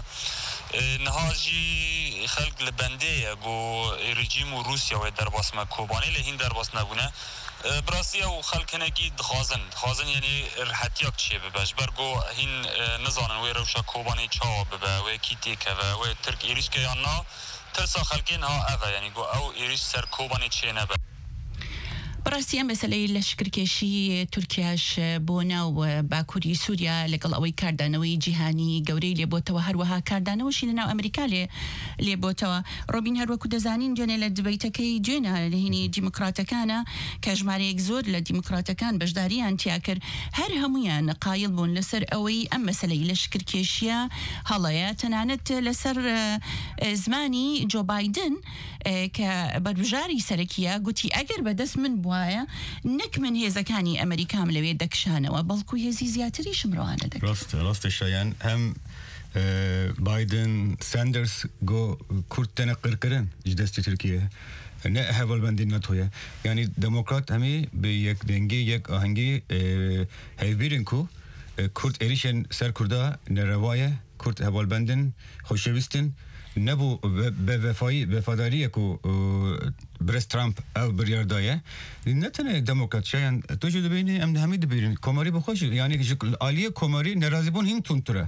نهاجی خلق لبنده گو رژیم و روسیا و درباس ما کوبانی لهین درباس نبونه براستی او خلق هنگی خازن یعنی رحتیاک چیه بباش برگو هین نزانن وی روشا کوبانی چاوا ببا وی کیتی که وی ترک ایریش که یا نا ترسا خلقین ها اوه یعنی گو او ایریش سر کوبانی چیه نبا بەڕاستی ئەم مەسەلەی لەشکرکێشی تورکیاش بۆ ناو باکووری سووریا لەگەڵ ئەوەی کاردانەوەی جیهانی گەورەی لێبۆتەوە هەروەها کاردانەوەشی لەناو ئەمریکا لێبۆتەوە ڕۆبین هەروەکو دەزانین جێنێ لە دبەیتەکەی جێنە لە هینی دیموکراتەکانە کە ژمارەیەک زۆر لە دیموکراتەکان بەشداریان تیا کرد هەر هەمویان قایڵ بوون لەسەر ئەوەی ئەم مەسەلەی لەشکرکێشیە هەڵەیە تەنانەت لەسەر زمانی جۆ بایدن کە بەربژاری سەرەکیە گوتی ئەگەر بەدەست من بواە نەک من هێزەکانی ئەمریکام لەوێ دەکشانەوە بەڵکو هێزی زیاتریش مرۆوانە دەکرێت ڕاستەشایان هەم بايدن ساندرز جو كورتنا قرقرن جدست تركيا نه هول بندين نتويا يعني ديمقراط همي بيك دنگي يك آهنگي هيفبيرنكو كورت إريشن سر كوردا نرواية كورت هول بندن خوشويستن نبو بفاداری کو برس ترامپ او بریاردایه نتنه دموکرات شاین تو جو دبینی ام همه دبیرین کماری بخوش یعنی عالیه کماری نرازی بون هین تونتره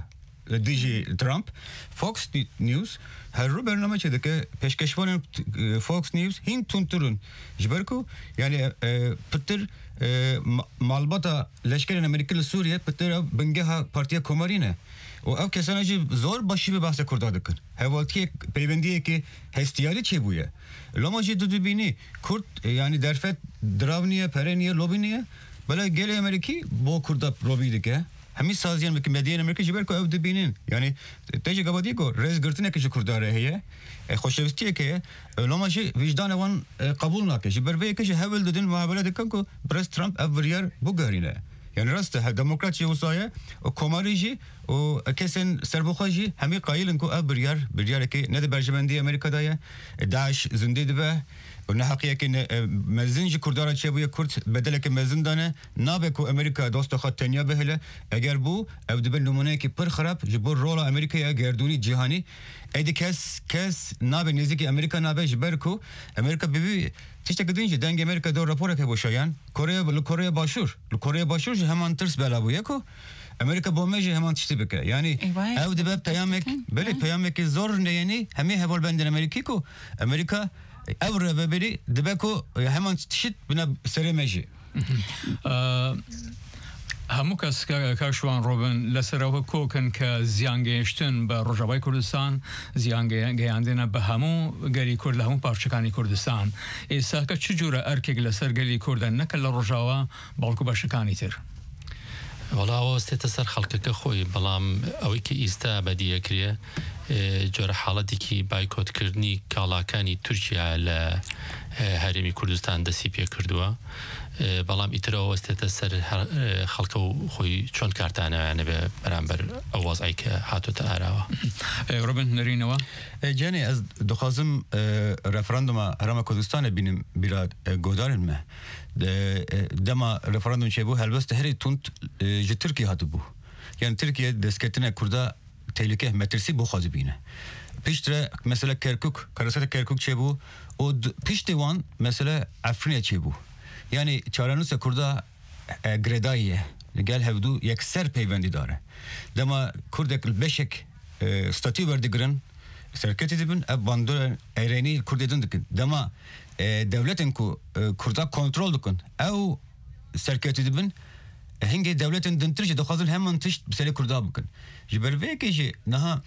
دیجی ترامپ فوکس نیوز هر رو برنامه چه که پیشکشوان فوکس نیوز هین تونترون جبرکو یعنی پتر مالباتا لشکر امریکا سوریه پتر بنگه پارتیا کومارینه و او کسانی جی زور باشی به بحث کرد دکن حوالی پیوندیه که هستیاری چه بویه لما جی دو بینی کرد یعنی درفت دراونیه پرنیه لوبینیه بله گل امریکی با کرد لوبیده که همین سازیان به مدین امریکا جبر کو او دبینین یعنی تیجی گبادی کو رئیس گرتنه که کرداره هیه خوشوستیه که لما جی وجدان وان قبول نکه جبر به که هول ددن معامله دکن کو برس ترامپ اوریار بوگارینه يعني راسته ديمقراطية وصايا وكوماريجي وكسن سربوخاجي همي قايلن كو بريار كي ندى برجمندي امريكا دايا داعش زندي دبه ونحقية كي مزنج كردارة شابوية كرد بدلك مزن دانه نابكو امريكا دوست خط تنيا بهله اگر بو او دبن نمونه كي پر خراب جبور رولا امريكا يا گردوني جهاني ايدي كس نابه نزيكي امريكا نابه جبركو امريكا بيبي تشتكدين دنگ امريكا دور راپور که بوشاین کره باشور همان ترس بلا بو یکو امريكا بومجي همان تشتي بك يعني او دباب پیامک بله پیامک زور نیانی همه هول بندن امریکیکو امریکا او رببری دبکو همان تشت بنا سرمجي همو کس که شوان روبن لسره کوکن که زیانگیشتن به رجوای کردستان زیانگیاندن به همو گلی کرد همو پارچکانی کردستان ایسا که چجوره ارکگ لسر گلی کردن نکل رجوا بالکو باشکانی تر والله واسطه سر خلق خوی بلام اوی که ایستا بدیه کریه جور حالتی که بایکوت کردنی کالاکانی ترکیه ل هرمی کردستان دستی پی کردوه بلام ایترا واسطه سر خلق خوی چون کارتانه یعنی به برانبر آواز ای که هاتو تاراوا روبن نرینوا جانی از دخوازم رفراندوم هرم کردستان بینم بیراد گودارن ما دما رفراندوم چه بو هلبست هری تونت جه ترکیه هاتو بو یعنی ترکیه دستکتنه کرده تهلکه مترسی بو خازی بینه پیشتر مثلا کراسات کرکوک چه بو و پیشت وان مثلا افرینه چه بو یعنی چارانوس کرده گرداییه گل هفدو یک سر پیوندی داره دما کردک بشک ستاتیو بردگرن سرکتی دبن اب باندور ایرانی کردیدن دکن دما دولتن کو کرده کنترل دکن او سرکتی دبن هنگی دولتن دنترچه دخوازن همان تشت بسری کرده بکن جبر ویکی جی نها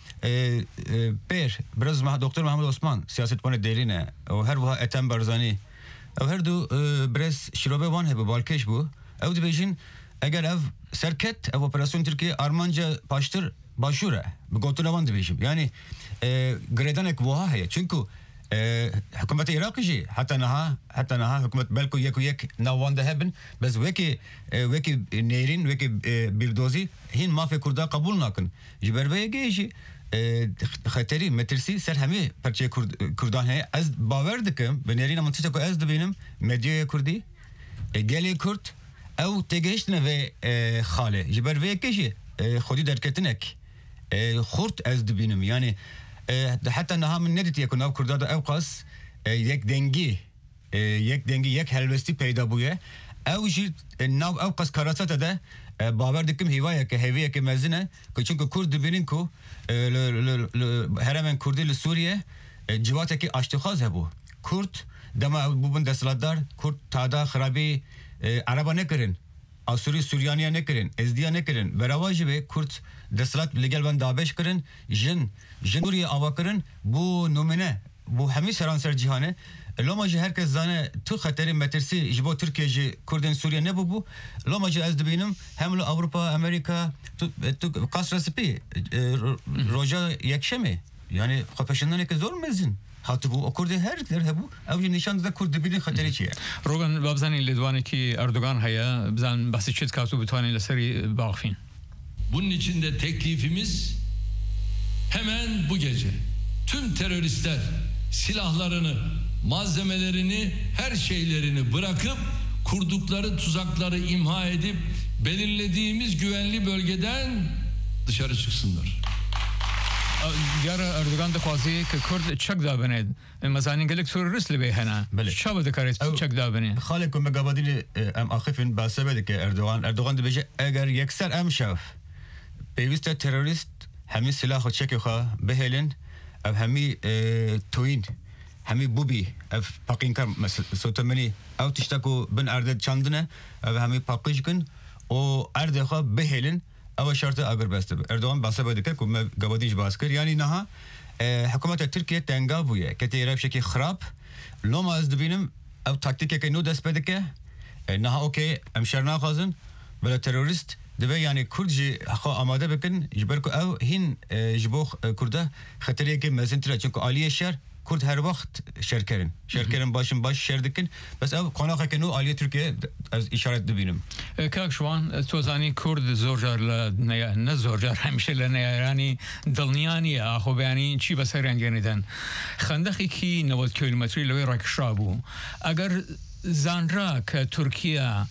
پیر برز دکتر محمد عثمان سیاستوان دیرینه و هر وها اتم برزانی او هر دو برز شروع وان هبه بالکش بو او دی بیشین اگر او سرکت او اپراسyon ترکیه آرمانجا پاشتر باشوره بگوتون وان دی بیشیم یعنی گریدان اک وها هیا چونکو حکومت عراقی جی حتی نها حکومت بلکو یک نوانده هبن بس وکی نیرین وکی بیردوزی هین مافی کرده قبول نکن جبر بیگی جی خطری مترسی سر همه پرچه کردان هی از باور دکم به نیرین منطقه کو از دبینم مدیای کردی گلی کرد او تگهشتنه و خاله جبر بیگی جی خودی درکتنک خورد از دبینم یعنی حتی نها من ندیت یکون او کرداد او قاس یک دنگی یک هلوستی پیدا بویه او جی ناو او قاس کاراسات ده باور دکم هیوایه که هیویه که مزنه که چونکه کرد بینین که هرمن کردی لسوریه جواته که اشتخاز هبو کرد دما بوبن دستلاتدار کرد تادا خرابی عربا نکرن آسوری سوریانیا نکرن ازدیا نکرن براواجی به کرد دستلات لگل بند دابش کرن جن سوریه آوا کرن بو نومنه بو همی سرانسر جهانه لما جه هر کس زانه تو خطری مترسی جبو ترکیه جه کردن سوریه نبو بو لما جه از دبینم هملو اوروپا امریکا تو قصر سپی روژا یکشمه یعنی خفشندانه که زور مزین هاتو بو اکرده هر در هبو او نشان داده کرد ببینین خطری چیه روگن بابزنین لدوانی که اردوغان هیا بزن بسی چیت کاتو بتوانین لسری باقفین Bunun için de teklifimiz hemen bu gece tüm teröristler silahlarını, malzemelerini, her şeylerini bırakıp kurdukları tuzakları imha edip belirlediğimiz güvenli bölgeden dışarı çıksınlar. دیار اردوغان دخوازی که کرد چک دابنید مزانین گلک تروریست لبه هنا شا بده کارید چک دابنید خاله کن مگابادین ام آخفین باسه بده که اردوغان دی بجه اگر یکسر ام شاف پیوست تروریست همي سلاح خو تشكي خو بهلن او همي توين همي بوبي اف باقين كم سوتمني او تشتكو بن ارد چاندنه او همي باقيشكن او ارد خو بهلن او شرط اگر بس اردوغان باسه بده که کوم گوادیج باز کر یعنی نه حکومت ترکیه تنگا بویه که تیراب شکی خراب لو ما از دبینم او تاکتیک که نو دست بده که نه اوکی امشرنا خازن ولا تروریست دبی یعنی کرد جی خو آماده بکن جبر کو او هین جبو کرده خطریه که مزنتره چونکه عالیه شهر کرد هر وقت شرکرن باشن باش شهر دکن بس او قناقه که نو عالیه ترکیه از اشارت دبینم کاک شوان توزانی کرد زورجار نه زورجار همیشه لنیرانی دلنیانی آخو بیانی چی بسر انگیندن خندقی کی 90 کیلومتری لوی راکشابو اگر زانرا که ترکیه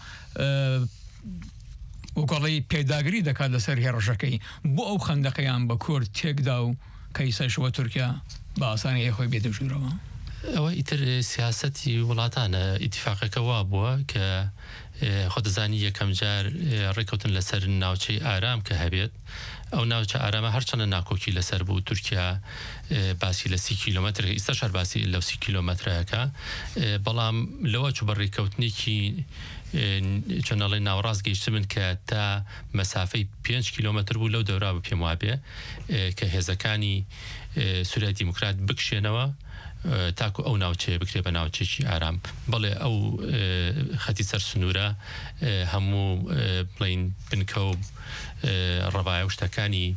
وقالی پیداگری دکات لسر هرشکی بو او خندقیان با کرد تک داو کیسه شو ترکیه با آسانی خوی بیدو شروع او ایتر سیاستی ولاتانه اتفاقی که وابوه که خود زانی یکم جار ریکوتن لسر ناوچه آرام که هبید او ناوچه آرام هرچند ناکوکی لسر بود ترکیه باسی ل30 کیلومتر استشار باسی ل 30 کیلومتر که بلام لوا چو بر ریکوتنی کی چنالی نوراز گیشت من که تا مسافه 5 کیلومتر بود لو دوره به پیموابه که هزکانی سوریه دموکرات بکشنوا تاکو او ناوچه بکره به ناوچه چی آرام بله او خطی سر سنوره همو بلین بنکوب رباعه وشتکانی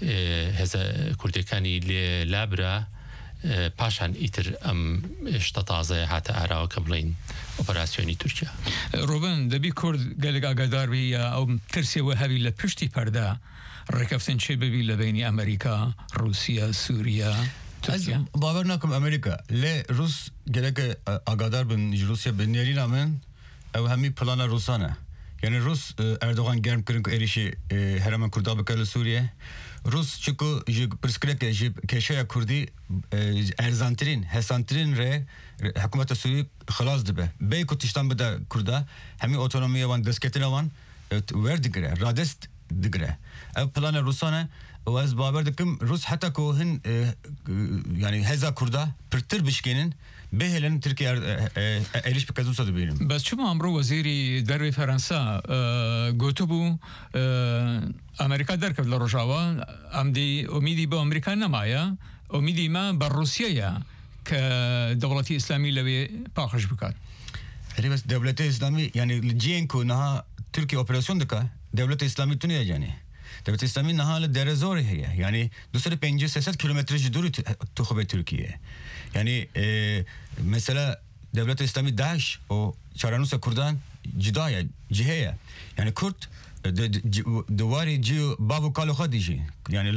هزا کردکانی لابرا پاشان ایتر ام اشتطازه حتی آراو کبلین اپراسیونی ترکیه روبن دبی کرد گلگ آگادار بی او ترسی و هوی لپشتی پرده رکفتن چه ببی لبین امریکا روسیه سوریه از باور نکم امریکا ل روس گلگ آگادار بن روسیه بنیری نامن او همی پلان روسانه یعنی روس اردوغان گرم کرن که ایریشی هرمان کردا بکل سوریه روس چکو پرسکرک کشای کردی ارزانترین حسانترین ره حکومت سوری خلاص دبه بی کتشتان بده کردا همی اوتونومی وان دستکتن وان ور دگره رادست دگره او پلان روسانه و از باور دکم روس حتی که هن یعنی هزا کردا پرتر بشکنن بهلن ترکیه ایریش بکزون ساده بینم بس شما امرو وزیری در فرانسه گوتو بو امریکا درکرد لروجاوا امدی امیدی با امریکا نمایا امیدی ما بر روسیه که دولتی اسلامی لوی پاخش بکات بس دولت اسلامی یعنی جین کو نه ترکیه اپراسیون دکا دولت اسلامی تونی جانی دولت اسلامی نه در زوری هی یعنی 250 کیلومتر دوری تو خوب ترکیه یعنی مثلا دولت اسلامی داعش و چارانوس کردان جدایه جهه یعنی کرد دواری جیو بابو کالو خودیجی یعنی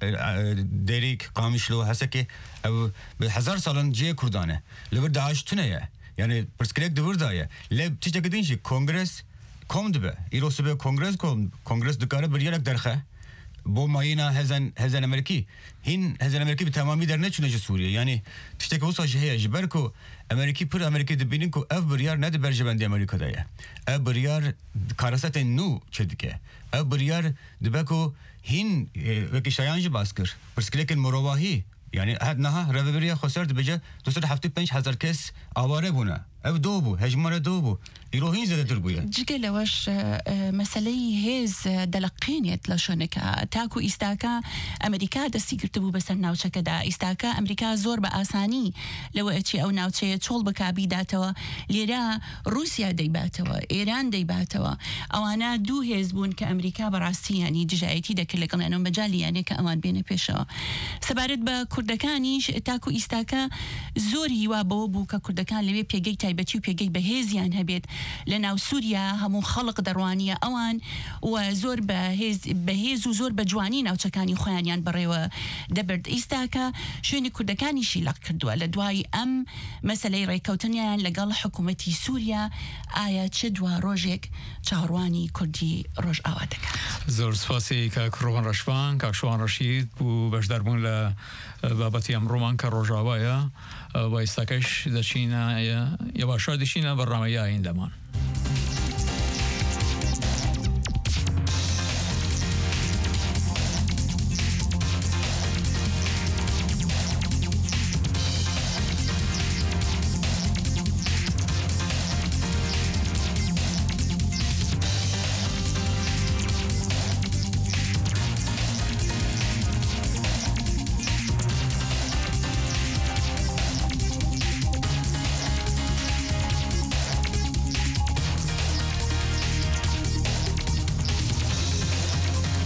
دیریک قامشلو هسته که به 1000 سالن جیه کردانه لبر داعش تونه یعنی پرسکریک دور دایه لب چیزا کدینشی کنگرس کم دبه ایروسو به کنگرس دکاره بریارک درخه بو ماینا هزن امریکی هین هزن امریکی به تمامی در نچونه سوریه یعنی تشتک وسا جهه جبر کو امریکی پر امریکی دبینین کو اف بریار نه در جبندی امریکا دایه اف بریار کارست نو چدیکه اف بریار دبکو هین وکی شایانج باسکر پرسکلیکن مرواهی یعنی حد نه ربریا خسرت بجا 275,000 کس آواره بونه اف دو بو هجمار دو بو ایروهین زده در بویه جگه لوش مسئله هیز دلقینیت لشونکا تاکو استاکا امریکا دستی کرتبو بسر ناوچه کدا استاکا امریکا زور با آسانی لو اچی او ناوچه چول بکابی داتوا لیرا روسیا دی باتوا ایران دی باتوا اوانا دو هیز بون که امریکا براستی یعنی جایتی دکر لقلانو مجالی یعنی که اوان بین پیشا سبارت با کردکانیش تاکو استاکا زور هیوا بو که کردکان لوی پیگی تایبتی و پیگی به هیزیان هبید لناو سوريا همو خلق دروانية اوان وزور بهيز وزور بجوانين او تكاني خوانيان بريو دبرد استاكا شوني كردكاني شيلاق كردوا لدواي ام مسألة ريكوتنيان لقال حكومتي سوريا آية تشدوا روجيك چهارواني كردي روج آوادك زور سپاسی که کروان رشوان که شوان رشید بو بشدر بون لبابتی امرومان که روج آوایا و استاکش دچینا یا باشا دچینا برنامه این دمان